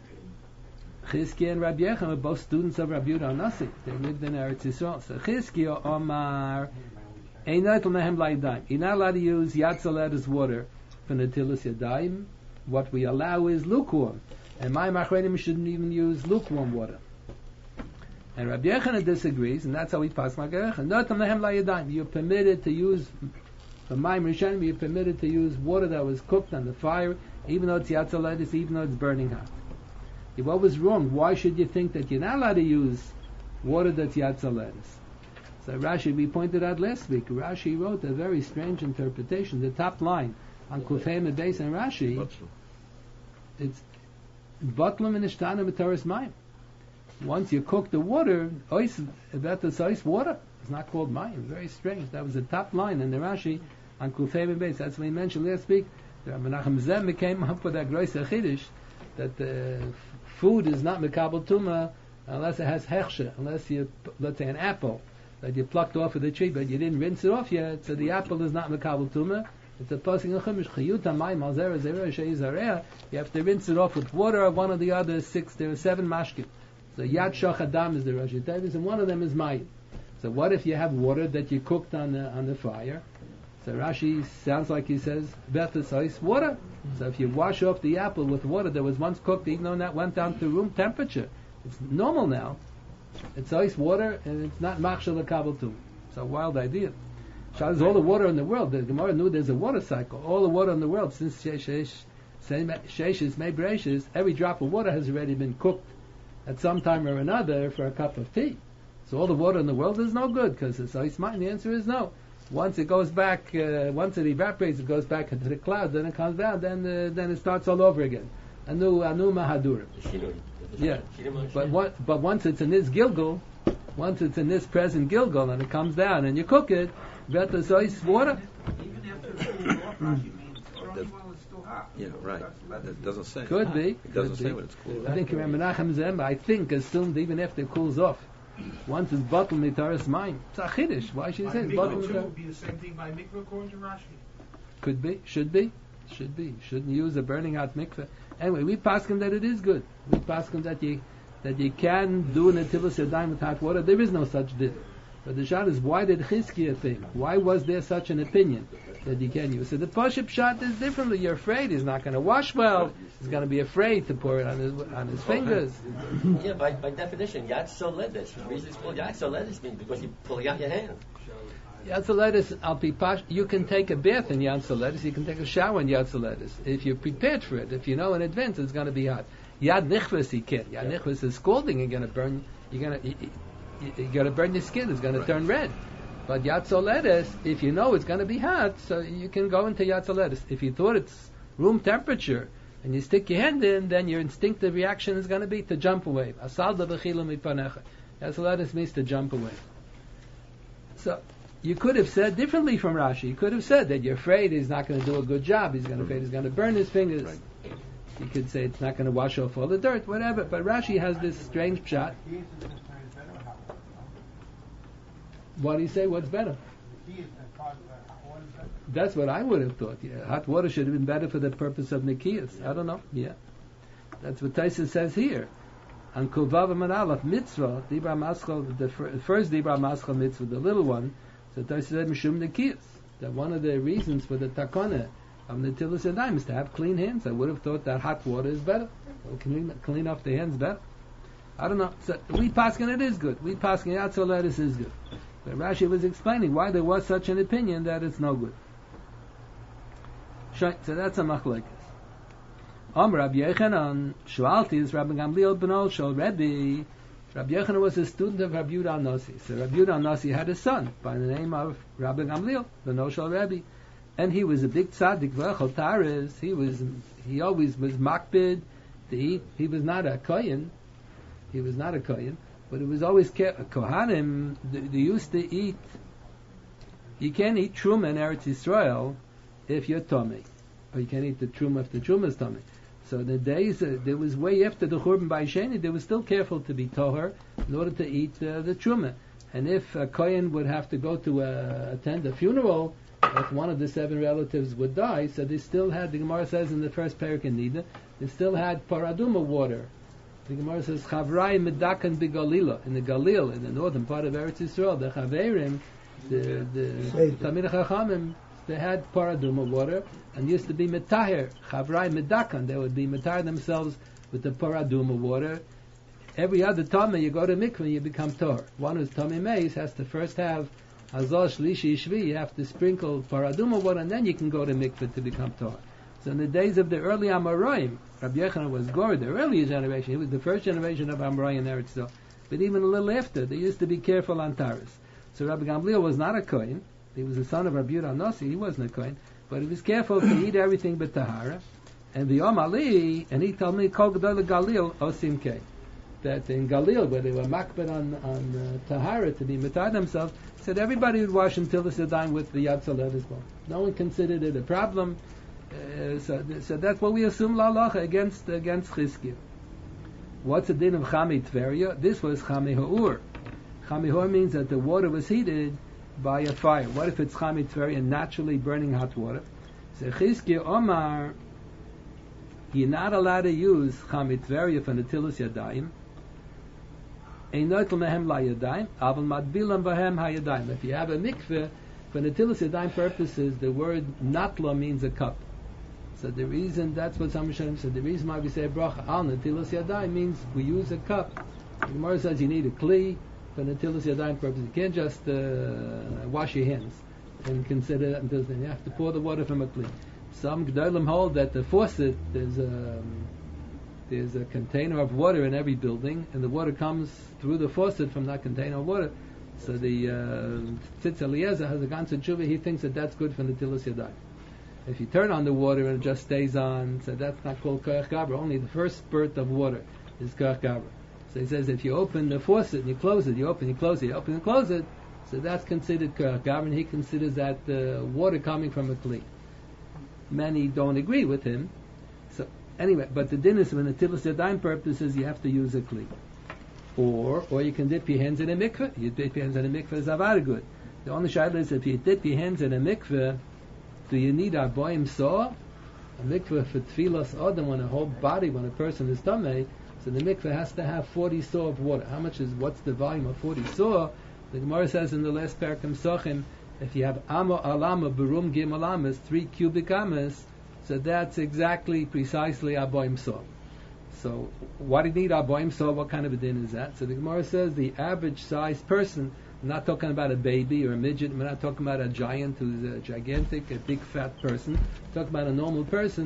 Chizkiya and Rabbi Yechon were both students of Rabbi Yehuda Nasi. They lived in Eretz Yisrael. So Chizkiya Omar, you're not allowed to use Yad Soledes water for Netilas Yadayim. What we allow is lukewarm. And Mayim Achreinim shouldn't even use lukewarm water. And Rabbi Yechon disagrees, and that's how we pass Magar Yechon. You're permitted to use, for Mayim Rishonim, you're permitted to use water that was cooked on the fire, even though it's Yad Soledes, even though it's burning hot. What was wrong? Why should you think that you're not allowed to use water that's Yad Soledes? So Rashi, we pointed out last week, Rashi wrote a very strange interpretation. The top line on Kuf Hey Amud Beis and Rashi, it's Batlam and Ishtana B'Toras Mayim. Once you cook the water, ois, that is ois water. It's not called mayim. Very strange. That was the top line in the Rashi on Kuf Hey Amud Beis. That's what we mentioned last week. The Menachem Zem came up with that groise chiddush that the food is not mekabel tuma unless it has hechsher, unless you, let's say, an apple that you plucked off of the tree, but you didn't rinse it off yet, so the apple is not mekabel tuma. It's a passing of chumash chiyuta mayim al zera zera sheizarea. You have to rinse it off with water or one of the other six. There are seven mashkim. So yad shach adam is the Rashi Tevis, and one of them is mayim. So what if you have water that you cooked on the on the fire? So Rashi sounds like he says betas ice water. So if you wash off the apple with water that was once cooked, even though that went down to room temperature, it's normal now. It's ice water and it's not machshel lekabel tum. It's a wild idea. There's all the water in the world. The Gemara knew there's a water cycle. All the water in the world since Sheshes, Sheshes, Meibreshes, every drop of water has already been cooked at some time or another for a cup of tea. So all the water in the world is no good because it's ice mine. The answer is no. Once it goes back, uh, once it evaporates, it goes back into the clouds, then it comes down, then uh, then it starts all over again. Anu anu mahadurim. Yeah, but what, but once it's in this Gilgal, once it's in this present Gilgal and it comes down and you cook it, better so it's water. Even after it cools off, Rashi means running while it's still hot. Yeah, right. It doesn't say. Could be. It doesn't could say be. when it's cool. I think Menachem Zem, I think, assumed even after it cools off. Once it's bottled mitaris mine. It's a chiddush. Why should you say it's bottled mitaris? It would be the same thing by mikveh according to Rashi. Could be. Should be. Should be. Shouldn't use a burning hot mikveh. Anyway, we paskin that it is good. We paskin that you that you can do netilas yadayim with hot water. There is no such din. But the shot is, why did Chizkiya think? Why was there such an opinion that you can use? So the Pashib shot is differently. You're afraid he's not going to wash well. He's going to be afraid to pour it on his on his fingers. Yeah, by, by definition, Yad Soledes. The reason it's called Yad Soledes means because you pull it out your hand. Yad Soledes, Al Pipash, you can take a bath in Yad Soledes. You can take a shower in Yad Soledes if you're prepared for it. If you know in advance it's going to be hot. Yad nichvas he can't. Yad yeah. nichvas is scalding. You're gonna burn. You're gonna. You, you, you're gonna burn your skin. It's gonna right. turn red. But Yad Soledes, if you know it's gonna be hot, so you can go into Yad Soledes. If you thought it's room temperature and you stick your hand in, then your instinctive reaction is gonna be to jump away. Asalda b'chila mipanecha. Yad Soledes means to jump away. So you could have said differently from Rashi. You could have said that you're afraid he's not going to do a good job. He's going to afraid he's going to burn his fingers. Right. You could say it's not going to wash off all the dirt, whatever. But Rashi has this strange pshat. What do you say? What's better? That's what I would have thought. Yeah, hot water should have been better for the purpose of Nikias. I don't know. Yeah, that's what Taisa says here. On Kuvav and Aleph mitzvah, Dibra Maschal, the first Dibra Maschal mitzvah, the little one. So Taisa said Mishum Nikias. That one of the reasons for the takana of Netilas Yadayim is to have clean hands. I would have thought that hot water is better. So clean, clean off the hands better. I don't know. So we paskin it is good. We paskin Yad Soledes is good. But Rashi was explaining why there was such an opinion that it's no good. So that's a machlekes. Om Rabbi Yechanan Shualti is Rabbi Gamliel Benol Shal Rebbe. Rabbi Yechanan was a student of Rabbi Yehuda Nasi. So Rabbi Yehuda Nasi had a son by the name of Rabbi Gamliel Benol Shal Rebbe, and he was a big tzaddik v'echol tares. He was he always was makbid to eat. He was not a kohen. He was not a kohen. But it was always ke- Kohanim, they, they used to eat, you can't eat Truma in Eretz Yisrael if you're Tomei. Or you can't eat the Truma if the Truma is Tomei. So the days, uh, there was way after the Churban Ba'isheni, they were still careful to be Toher in order to eat uh, the Truma. And if a Kohen would have to go to uh, attend a funeral, if one of the seven relatives would die, so they still had, the Gemara says in the first parak in Nida, they still had Paraduma water. The Gemara says, Chavrai medakan begalila, in the Galil, in the northern part of Eretz Yisrael, the Chaverim, the, the Talmidei Chachamim, they had paraduma water, and used to be metaher, Chavrai medakan, they would be metaher themselves with the paraduma water. Every other Tameh, you go to mikveh, you become Torah. One who's Tameh Meis has to first have Azal Shlishi Shvi, you have to sprinkle paraduma water, and then you can go to mikveh to become Torah. So in the days of the early Amoraim, Rabbi Yechanan was Gor, the earlier generation. He was the first generation of Amoraim in Eretz Yisrael. But even a little after, they used to be careful on Taras. So Rabbi Gamliel was not a Kohen. He was the son of Rabbi Yehuda Nasi. He wasn't a Kohen. But he was careful to eat everything but Tahara. And the Om Ali, and he told me, Kol Gedol Galil Osim Kei. That in Galil, where they were makbet on, on uh, Tahara to be mitad themselves, said everybody would wash until the Sedayim with the Yad Soledes bone. No one considered it a problem. Uh, so, so that's what we assume la lacha against against Chizkiah. What's the din of Chami Tveria? This was Chami Ha'ur. Chami Ha'ur means that the water was heated by a fire. What if it's Chami Tveria, naturally burning hot water? So Chizkiah Omar, you're not allowed to use Chami Tveria for Netilas Yadayim. Einotel mehem la Yadayim, aval madbilam bahem ha-Yadayim. If you have a mikveh, for Netilas Yadayim purposes, the word natla means a cup. So the reason, that's what some Rishonim said, the reason why we say bracha al Netilas Yadayim means we use a cup. The Gemara says you need a kli for Netilas Yadayim purposes. You can't just uh, wash your hands and consider that until then. You have to pour the water from a kli. Some Gedolim hold that the faucet, there's a, there's a container of water in every building, and the water comes through the faucet from that container of water. So the Tzitz Eliezer has a ganze tshuva, he thinks that that's good for Netilas Yadayim. If you turn on the water and it just stays on, so that's not called Koach Gabra. Only the first spurt of water is Koach Gabra. So he says if you open the faucet and you close it, you open, you close it, you open and close it, so that's considered Koach Gabra, and he considers that uh, water coming from a kli. Many don't agree with him. So anyway, but the din is for Netilas Yadayim purposes, you have to use a kli. Or, or you can dip your hands in a mikveh. You dip your hands in a mikveh is avar good. The only shaila is if you dip your hands in a mikveh, do you need a boim saw? A mikveh for tfilas adam, when a whole body, when a person is tamei, so the mikveh has to have forty saw of water. How much is, what's the volume of forty saw? The Gemara says in the last parakim sochim, if you have amo alama berum gim alamas, three cubic amas, so that's exactly, precisely a boim saw. So, what do you need a boim saw? What kind of a din is that? So the Gemara says the average sized person, we're not talking about a baby or a midget, we're not talking about a giant who's a gigantic, a big fat person, we're talking about a normal person,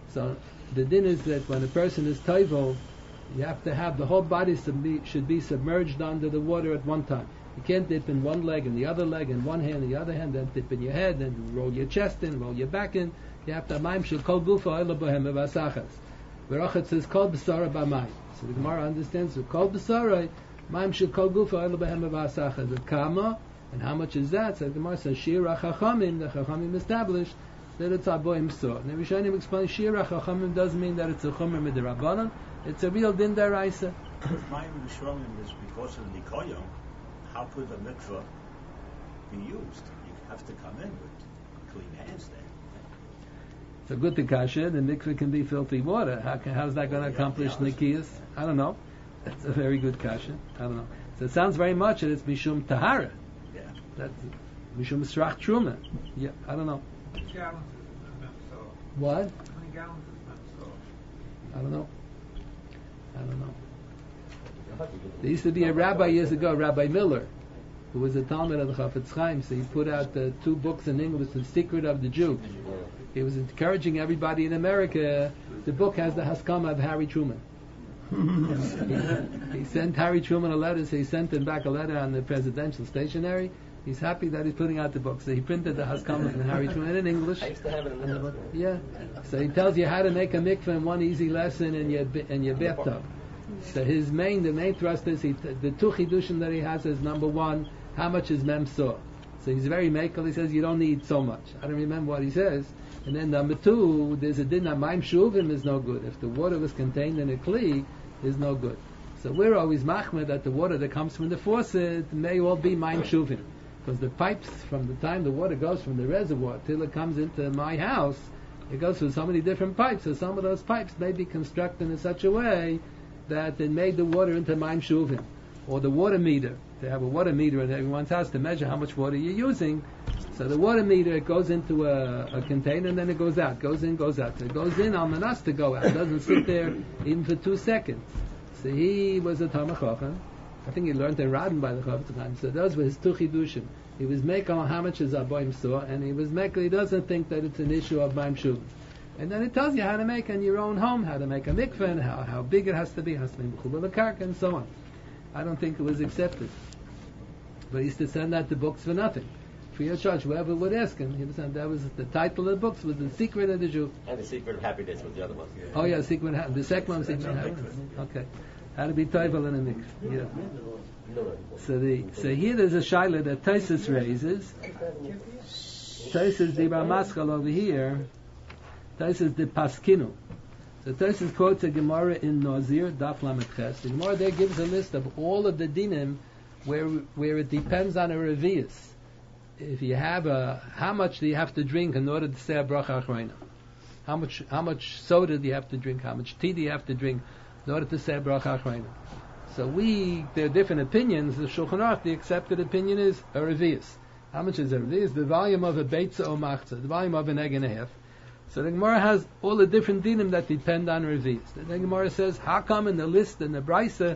So the din is that when a person is toivel, you have to have the whole body should be, should be submerged under the water at one time. You can't dip in one leg and the other leg and one hand and the other hand, then dip in your head, then roll your chest in, roll your back in. You have to have maim shel kol gufa oila bohem v'asachas. V'rochet says kol b'sara b'mayim. So the Gemara understands that kol b'sara maim shel kol gufa oila bohem v'asachas. The kama, and how much is that? So the Gemara says shira chachamim. The chachamim established that it's aboim sor. And the Rishonim explain shira chachamim doesn't mean that it's a chumer midrabanan. It's a real din daraisa. If my Rishonim is because of Nikoyim, how could a mikveh be used? You have to come in with clean hands there. It's a good kasha. The mikveh can be filthy water. How can, how's that going to accomplish nikiyas? I don't know. That's a very good kasha. I don't know. So it sounds very much that it's mishum tahara. Yeah. That's mishum srach truma. Yeah, I don't know. What? How many gallons is I don't know. I don't know. There used to be a rabbi years ago, Rabbi Miller, who was a Talmud of the Chafetz Chaim. So he put out uh, two books in English, The Secret of the Jew. He was encouraging everybody in America. The book has the Haskama of Harry Truman. he, he sent Harry Truman a letter, so he sent him back a letter on the presidential stationery. He's happy that he's putting out the book. So he printed the Haskama of Harry Truman in English. I used to have it in the book. Yeah. So he tells you how to make a mikveh in one easy lesson in your in your bathtub. So his main, the main thrust is he, the two chidushim that he has is number one, how much is memsor? So he's very makel. He says you don't need so much. I don't remember what he says. And then number two, there's a din that maim shuvim is no good. If the water was contained in a kli, is no good. So we're always machmed that the water that comes from the faucet may all be maim shuvim, because the pipes from the time the water goes from the reservoir till it comes into my house, it goes through so many different pipes. So some of those pipes may be constructed in such a way that it made the water into maim shuvim, or the water meter. They have a water meter in everyone's house to measure how much water you're using. So the water meter, it goes into a, a container and then it goes out, goes in, goes out. So it goes in on manas to go out. It doesn't sit there even for two seconds. So he was a Talmid Chacham. I think he learned in Radin by the Chafetz Chaim. So those were his two chidushim. He was making how much is aboim sor, and he was making. He doesn't think that it's an issue of maim shuvim. And then it tells you how to make in your own home, how to make a mikveh, and how, how big it has to be, it has to be mechubel l'karka, and so on. I don't think it was accepted. But he used to send out the books for nothing. Free of charge, whoever would ask him, he would send, that was the title of the books, was The Secret of the Jew. And The Secret of Happiness was the other one. Oh yeah, Secret of, the second one, Secret of Happiness. Okay. How to be toivel in a mikveh. Yeah. So the so here there's a shaila that Tosfos raises. Tosfos the Ramaschal over here. Tosfos the Paskinu. So Tosfos quotes a Gemara in Nazir Daf Lamed Ches. The Gemara there gives a list of all of the dinim where where it depends on a revius. If you have a, how much do you have to drink in order to say a bracha achrona? How much how much soda do you have to drink? How much tea do you have to drink in order to say a bracha achrona? So we, there are different opinions. The Shulchan Aruch, the accepted opinion is a revius. How much is a revius? The volume of a beitza or machzah, the volume of an egg and a half. So the Gemara has all the different dinim that depend on revius. The Gemara says, how come in the list in the Brisa,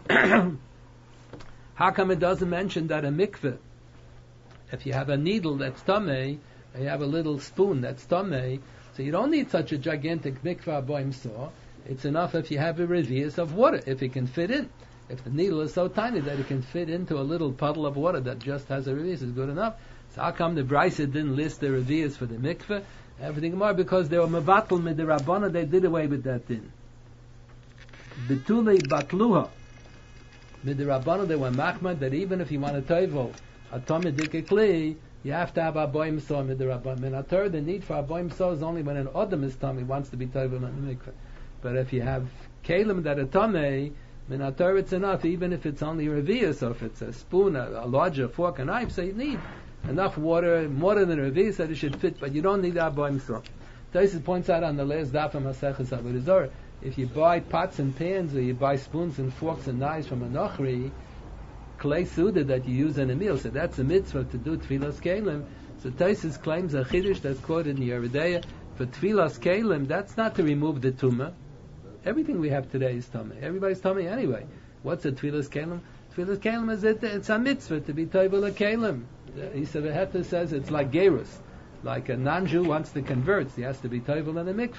how come it doesn't mention that a mikveh, if you have a needle that's tamei, and you have a little spoon that's tamei, so you don't need such a gigantic mikveh aboim sor. It's enough if you have a revius of water, if it can fit in. If the needle is so tiny that it can fit into a little puddle of water that just has a revius, is good enough. So how come the Brisa didn't list the revius for the mikveh? Everything more because they were mevatel mid the Rabbana, they did away with that din. Betulei batluha mid the Rabbana, they were machmad that even if you want to toivel a tamid dikei, you have to have aboim sor mid the Rabbana. In a third, the need for aboim sor is only when an adam is tamid, wants to be toivel on the mikveh. But if you have kalim that are tamei, min atar it's enough, even if it's only revius, or if it's a spoon, a, a larger fork, and knife, so you need enough water, more than a revius, that it should fit, but you don't need aboim sor. Tosfos points out on the last daf of Maseches Avodah Zarah, if you buy pots and pans, or you buy spoons and forks and knives from a nochri, clay suda that you use in a meal, so that's a mitzvah to do tfilas kelim. So Tosfos claims a chiddush that's quoted in the Yoreh De'ah, for tfilas kelim, that's not to remove the tumah. Everything we have today is tummy. Everybody's tummy anyway. What's a tfilas kelim? Tfilas kelim is it, it's a mitzvah to be toivel a kelim. Yisrael Heta says it's like gerus. Like a non-Jew wants to convert, he has to be toivel in a mikveh.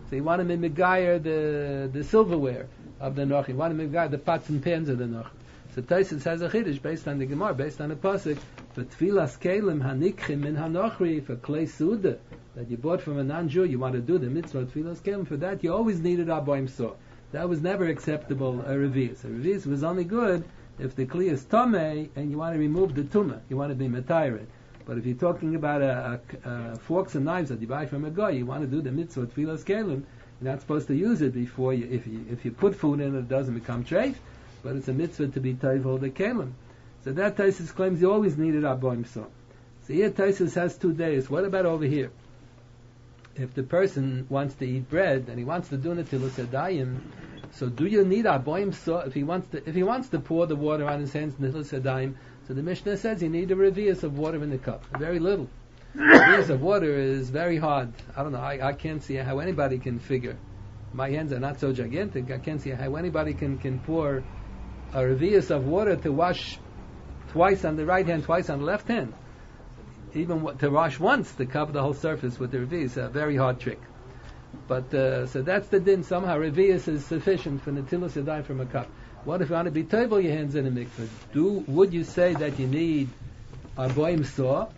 So you want to megayer the the silverware of the Noch. You want to megayer the pots and pans of the Noch. So Tosfos has a chiddush based on the Gemara, based on the pasuk for tfilas kelim hanikchim min hanochri for klei suda that you bought from a non-Jew. You want to do the mitzvah tfilas kelim. For that, you always needed aboim soh. That was never acceptable a revius. A revius was only good if the kli is tamei and you want to remove the tumah. You want to be metayreh. But if you're talking about a, a, a forks and knives that you buy from a guy, you want to do the mitzvah tfilas kelim. You're not supposed to use it before you. If you if you put food in it, it doesn't become treif. But it's a mitzvah to be toivel the kelim. So that Tosfos claims you always needed aboim soh. So here Tosfos has two days. What about over here? If the person wants to eat bread and he wants to do netilas yadayim, so do you need aboim soh? If he wants to, if he wants to pour the water on his hands netilas yadayim, so the Mishnah says you need a revius of water in the cup. Very little. Revius of water is very hard. I don't know. I, I can't see how anybody can figure. My hands are not so gigantic. I can't see how anybody can, can pour a revius of water to wash twice on the right hand, twice on the left hand. Even w- to wash once to cover the whole surface with the revius, a very hard trick. But uh, so that's the din. Somehow revius is sufficient for netilas yadayim from a cup. What if you want to be toivel your hands in a mikveh? Do would you say that you need aboim soh?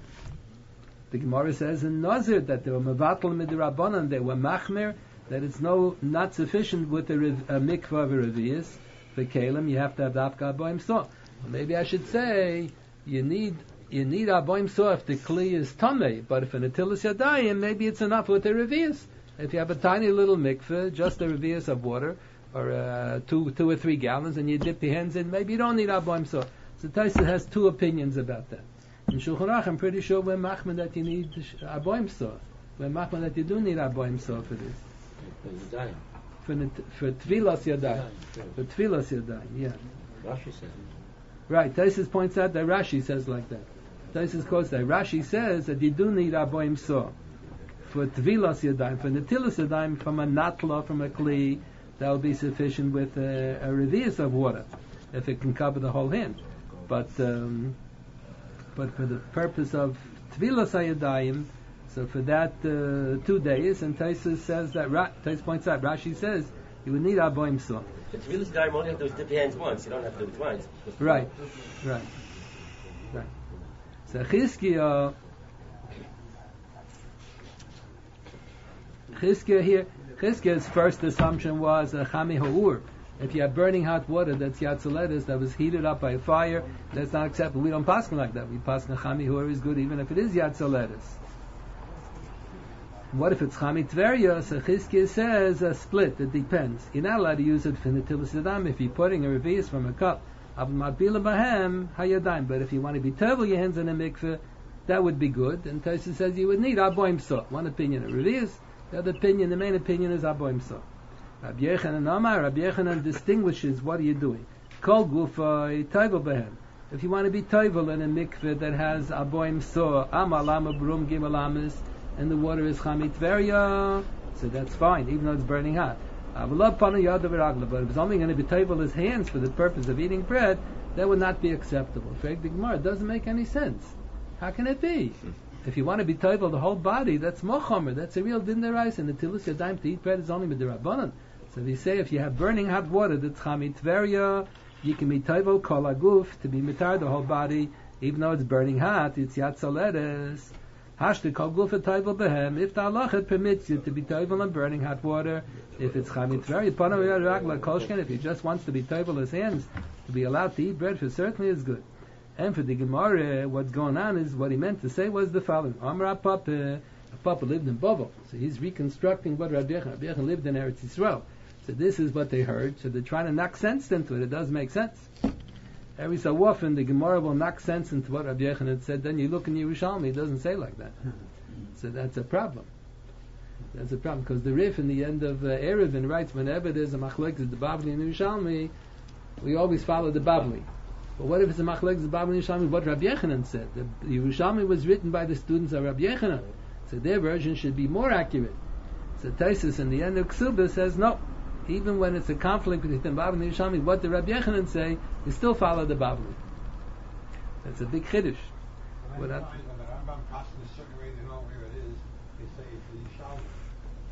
The Gemara says in Nazir that they were mevatel midrabanan, they were machmer, that it's no not sufficient with a, rev, a mikveh of a revius. For kelim, you have to have dafka aboim soh. Well, maybe I should say you need you need aboim soh if the kli is tamei, but if an netilas yadayim, maybe it's enough with a revius. If you have a tiny little mikveh, just a revius of water, or uh, two two or three gallons, and you dip your hands in, maybe you don't need aboim soh. So Tosfos has two opinions about that. In Shulchan Aruch, I'm pretty sure we're machman that you need aboim soh. We're machman that you do need aboim soh for this. For for tvilas yadayim. For tvilas yadayim, yeah. Rashi says. Right, Tosfos points out that Rashi says like that. Tosfos quotes that. Rashi says that you do need aboim soh. For tvilas yadayim, for netilas yadayim, from a natla, from a kli, that will be sufficient with a, a revius of water, if it can cover the whole hand. But um, but for the purpose of tvilas yadayim, so for that uh, two days, and Tosfos says that Ra- Tosfos points out, Rashi says you would need aboim soh. The tefillas yadayim only have to dip your hands once. You don't have to do it twice. Right, right, right. So Chizkiah, Chizkiah here, Chizkiah's first assumption was a chami ha'ur. If you have burning hot water that's yatzoledes, that was heated up by a fire, that's not acceptable. We don't paskin like that. We paskin chami ha'ur is good even if it is yatzoledes. What if it's chami tveria? So Chizkiah says a split. It depends. You're not allowed to use it for netilas yadayim if you're putting a revius from a cup. But if you want to be tovel your hands in a mikveh, that would be good. And Tosfos says you would need aboim soh. One opinion a revius. The other opinion, the main opinion is aboim soh. Rabbi Yechanan Amar, Rabbi Yechanan distinguishes what are you doing. Kol gufa tovel behem. If you want to be tovel in a mikveh that has aboim soh, amal ama brum gimel amis, and the water is chamit tveria, so that's fine, even though it's burning hot. But if it's only going to be tovel his hands for the purpose of eating bread, that would not be acceptable. For the Gemara, it doesn't make any sense. How can it be? If you want to be tovel the whole body, that's mochomer. That's a real din deraisa. And the netilas yadayim to eat bread is only with the rabbanon. So if you say if you have burning hot water that's chamit tveria, you can be tovel kol aguf to be mitar the whole body, even though it's burning hot. It's yatzoledes. Hashti kol gufa tovel behem. If the halacha permits you to be tovel in burning hot water, if it's chamit tveria, panav ragla kolshken. If he just wants to be tovel his hands to be allowed to eat bread, for certainly is good. And for the Gemara, what's going on is what he meant to say was the following: Amar Papa, Papa lived in Bovel, so he's reconstructing what Rabbi Yechon. Rabbi Yechon lived in Eretz Yisrael. So this is what they heard. So they're trying to knock sense into it. It does make sense. Every so often, the Gemara will knock sense into what Rabbi Yechon had said. Then you look in Yerushalmi, it doesn't say like that. So that's a problem. That's a problem because the Rif in the end of uh, Erevin writes whenever there's a machlekes the Bavli in Yerushalmi, we always follow the Bavli. But what if it's a machlekes the Bavli in Yerushalmi? What Rabbi Yechanan said. The Yerushalmi was written by the students of Rabbi Yechanan, so their version should be more accurate. So Tosfos in the end of Ksuba says no. Even when it's a conflict between the Bavli and Yerushalmi, what the Rabbi Yechanan say, you still follow the Bavli. That's a big chiddush. When the Rambam passes a certain way, they know where it is. They say it's the Yerushalmi.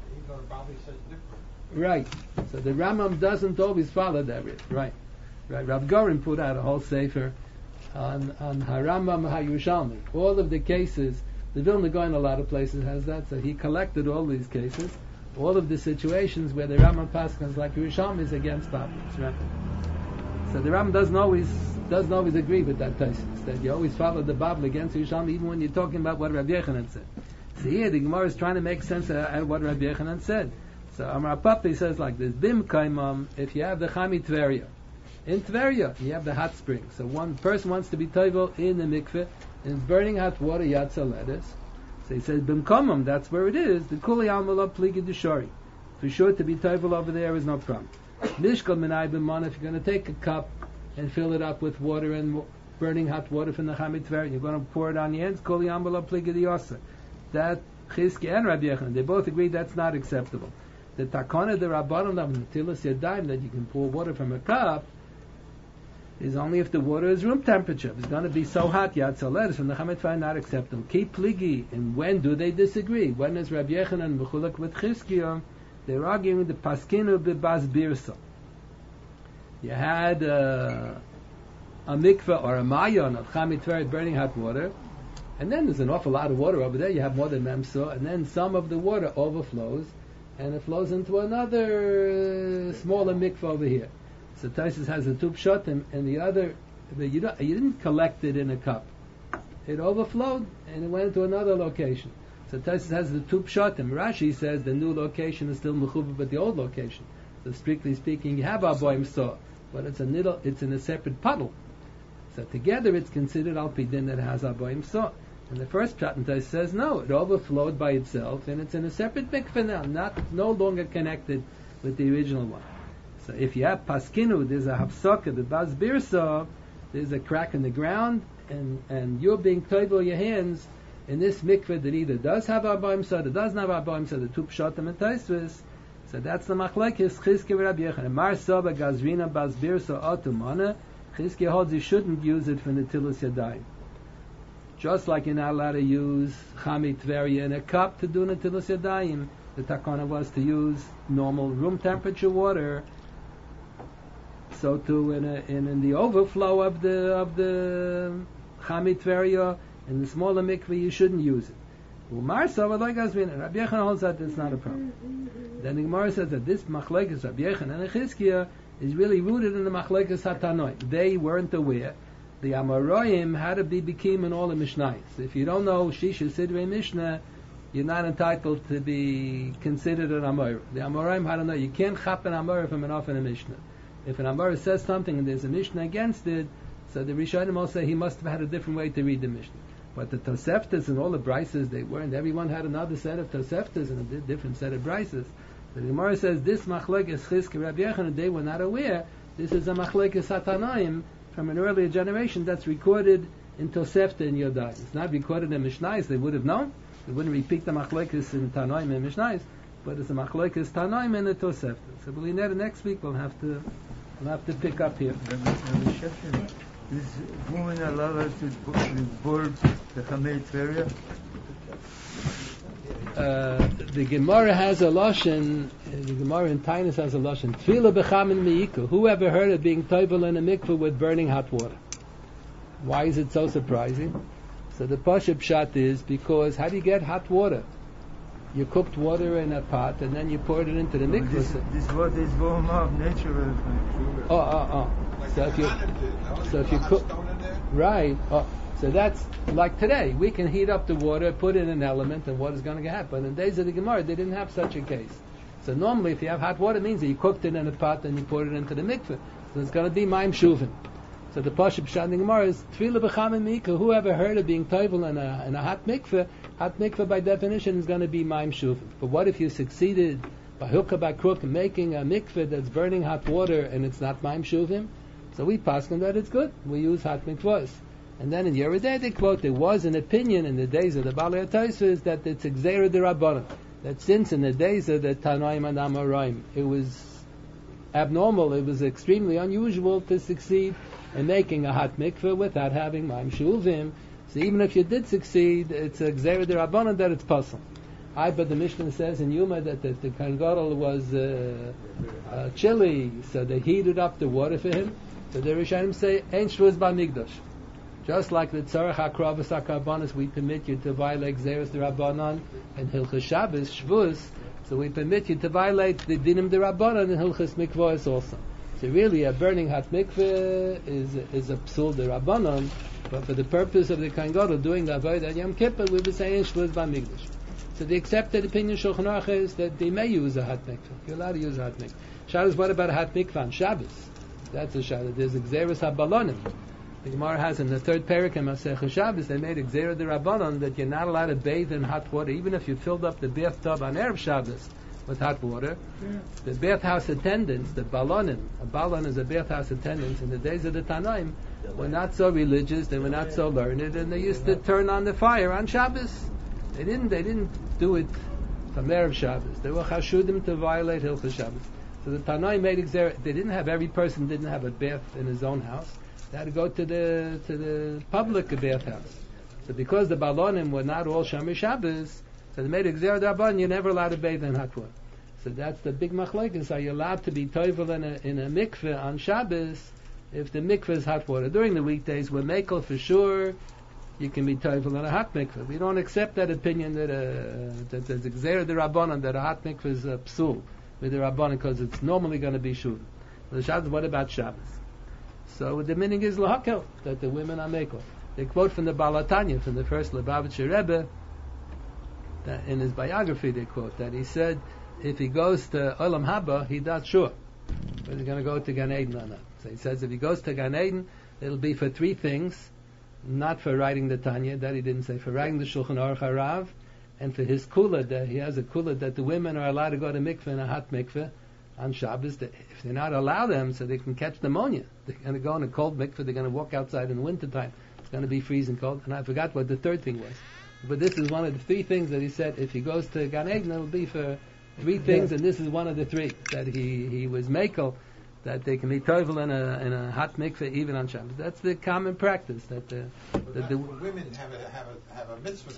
Even though the Bali says different. Right. So the Rambam doesn't always follow that. Right. Right. Rav Gorin put out a whole sefer on on Harambam HaYerushalmi. All of the cases, the Vilna Gaon in a lot of places has that. So he collected all these cases, all of the situations where the Rambam Paskans like Yerushalmi is against Bablis. Right. So the Rambam doesn't always doesn't always agree with that thesis that you always follow the Babel against Yerushalmi even when you're talking about what Rabbi Yechanan said. So here the Gemara is trying to make sense of, of what Rabbi Yechanan said. So Amar Papi says like this: Bim kaimam, if you have the Chami Tveria, in Tveria you have the hot spring. So one person wants to be toivel in the mikveh and burning hot water yatsa lettuce. So he says Bim kaimam, that's where it is. The kuli almala pligi deshari. For sure to be toivel over there is no problem. Nishkal minay b'mana, if you're going to take a cup and fill it up with water and burning hot water from the Chami Tveria, you're going to pour it on the ends. Kuli almala pligi diyasa. That Chizki and Rabbi Yechanan, they both agree that's not acceptable. The takana the rabbanon of netilas yadayim, that you can pour water from a cup, is only if the water is room temperature. If it's going to be so hot, yatzalet from the Chami Tveria, not acceptable. Keep pligi, and when do they disagree? When is Rabbi Yechanan mechulak with Chizkiya? They're arguing the paskinu b'bas birsa. You had uh, a mikveh or a mayon of Chami Tveria burning hot water, and then there's an awful lot of water over there. You have more than memsa, and then some of the water overflows, and it flows into another uh, smaller mikveh over here. So Taisus has a tub shotim, and the other, the, you, don't, you didn't collect it in a cup. It overflowed, and it went to another location. So Taisus has the tub shotim. Rashi says the new location is still mechuva, but the old location. So strictly speaking, you have aboim saw, but it's a niddle, it's in a separate puddle. So together it's considered al pidin that has aboim saw. And the first Pshat says no, it overflowed by itself, and it's in a separate mikveh now, not no longer connected with the original one. So if you have paskinu, there's a hafsaka, the bas birsa, there's a crack in the ground, and and you're being toivel your hands in this mikveh that either does have aboim sa, that doesn't have aboim sa, the two pshatim and taisvis. So that's the machlekes Chizkiya Rabbi Yechanan. Mar saba gazrina bas birsa atumana. Chizkiya holds you shouldn't use it for netilas yadayim. Just like you're not allowed to use Chami Tveria in a cup to do netilas yadayim, the takana was to use normal room temperature water. So too in, a, in in the overflow of the of the Chami Tveria in the smaller mikveh you shouldn't use it. Umar Sava like Azvin, Rabbi Yechanan holds that it's not a problem. Then the Gemara says that this machlekes Rabbi Yechanan and Chizkiya is really rooted in the machlekes Hatanoi. They weren't aware. The Amoraim had to be bekim in all the Mishnayos. If you don't know Shisha Sidrei Mishnah, you're not entitled to be considered an Amor. The Amoraim had to know you can't chap an Amor from an off in a Mishnah. If an Amor says something and there's a Mishnah against it, so the Rishonim all say he must have had a different way to read the Mishnah. But the Toseftas and all the Brises, they weren't. Everyone had another set of Toseftas and a different set of Brises. The Gemara says this machlekes Chizkiya Rabbi Yechanan, they were not aware. This is a machlekes Hatanaim from an earlier generation that's recorded in Tosefta in Yodai. It's not recorded in Mishnayos. They would have known. They wouldn't repeat the machlekes in Tanaim and Mishnayos, but it's a machlekes Tanaim and the Tosefta. So we'll next week we'll have to we'll have to pick up here. Is woman allowed to board the Chami Tveria? Uh, the Gemara has a lashon. The Gemara in Tainus has a lashon. Tefillah b'chamin mi'iku. Who ever heard of being toivel in a mikveh with burning hot water? Why is it so surprising? So the Pashup Pshat is because how do you get hot water? You cooked water in a pot and then you poured it into the mikveh. This, this water is warm up, natural. Oh, oh, oh. So if you, so if you cook, right? Oh, so that's like today. We can heat up the water, put in an element, and water's going to happen. In the days of the Gemara, they didn't have such a case. So normally, if you have hot water, it means that you cooked it in a pot and you poured it into the mikveh. So it's going to be ma'im shuvin. So the Pashup Pshat in the Gemara is tefillah b'chamin mikveh. Who ever heard of being toivel in a in a hot mikveh? Hot mikveh by definition is going to be ma'im shuvin. But what if you succeeded by hook or by crook in making a mikveh that's burning hot water and it's not ma'im shuvin? So we pass on that it's good. We use hot mikvahs. And then in Yeridei they quote, there was an opinion in the days of the Balei HaTosfos that it's Gzeira D'Rabbanan. That since in the days of the Tanaim and Amoraim, it was abnormal, it was extremely unusual to succeed in making a hot mikveh without having Ma'im Shuvim. So even if you did succeed, it's a Gzeira D'Rabbanan that it's possible. I, but the Mishnah says in Yuma that the, the Kohen Gadol was uh, uh, chilly, so they heated up the water for him. So the Rishonim say, Ein Shvuz B'Mikdash. Just like the Tzarech HaKravas HaKarbanos, we permit you to violate Gzeres the Rabbanon and Hilchas Shabbos, Shvuz, so we permit you to violate the Dinim the Rabbanon and Hilchas Mikvahs also. So really, a burning hot mikveh is is a psul the Rabbanon, but for the purpose of the Kohen Gadol doing the Avodah Yom Kippur, we would say Shvuz B'Mikdash. So the accepted opinion Shulchan Aruch is that they may use a hot mikveh. You're allowed to use a hot mikveh. Shabbos, what about a hot mikveh on Shabbos? That's a Shabbos. There's a Gzeres HaBalonim. The Gemara has in the third parak in Masechah Shabbos, they made a Gzeres the Rabbanon that you're not allowed to bathe in hot water, even if you filled up the bathtub on Erev Shabbos with hot water. Yeah. The bathhouse attendants, the Balonim, a Balon is a bathhouse attendants in the days of the Tanaim, were not so religious, they were not so learned, and they used to turn on the fire on Shabbos. They didn't. They didn't do it from Erev Shabbos. They were chashudim to violate Hilchos Shabbos. So the Tanai made exer. They didn't have every person didn't have a bath in his own house. They had to go to the to the public bathhouse. So because the Balonim were not all Shomer Shabbos, so they made exer d'Rabbanan. You're never allowed to bathe in hot water. So that's the big machlokes. Are you allowed to be toivel in a in a mikveh on Shabbos if the mikveh is hot water? During the weekdays, we're mekel for sure. You can be toivel in a hot mikveh. We don't accept that opinion that uh, that there's a gzeira the Rabbanan that a hot mikveh is a psul with the Rabbanan because it's normally going to be shul. The Shabbos, what about Shabbos? So the meaning is lahakel that the women are mekel. They quote from the Baal HaTanya, from the first Lubavitcher Rebbe, that in his biography they quote that he said if he goes to Olam Haba, he's not sure whether he's going to go to Gan Eden or not. So he says if he goes to Gan Eden, it'll be for three things. Not for writing the Tanya, that he didn't say, for writing the Shulchan Aruch Harav, and for his kula, that he has a kula that the women are allowed to go to mikveh in a hot mikveh on Shabbos. That if they're not allowed them, so they can catch pneumonia. They're going to go in a cold mikveh, they're going to walk outside in the wintertime. It's going to be freezing cold. And I forgot what the third thing was. But this is one of the three things that he said, if he goes to Gan Eden, it'll be for three things, and this is one of the three, that he, he was mekel, that they can be toivel in a in a hot mikveh even on Shabbos. That's the common practice. That the, that the women have a have a have a mitzvah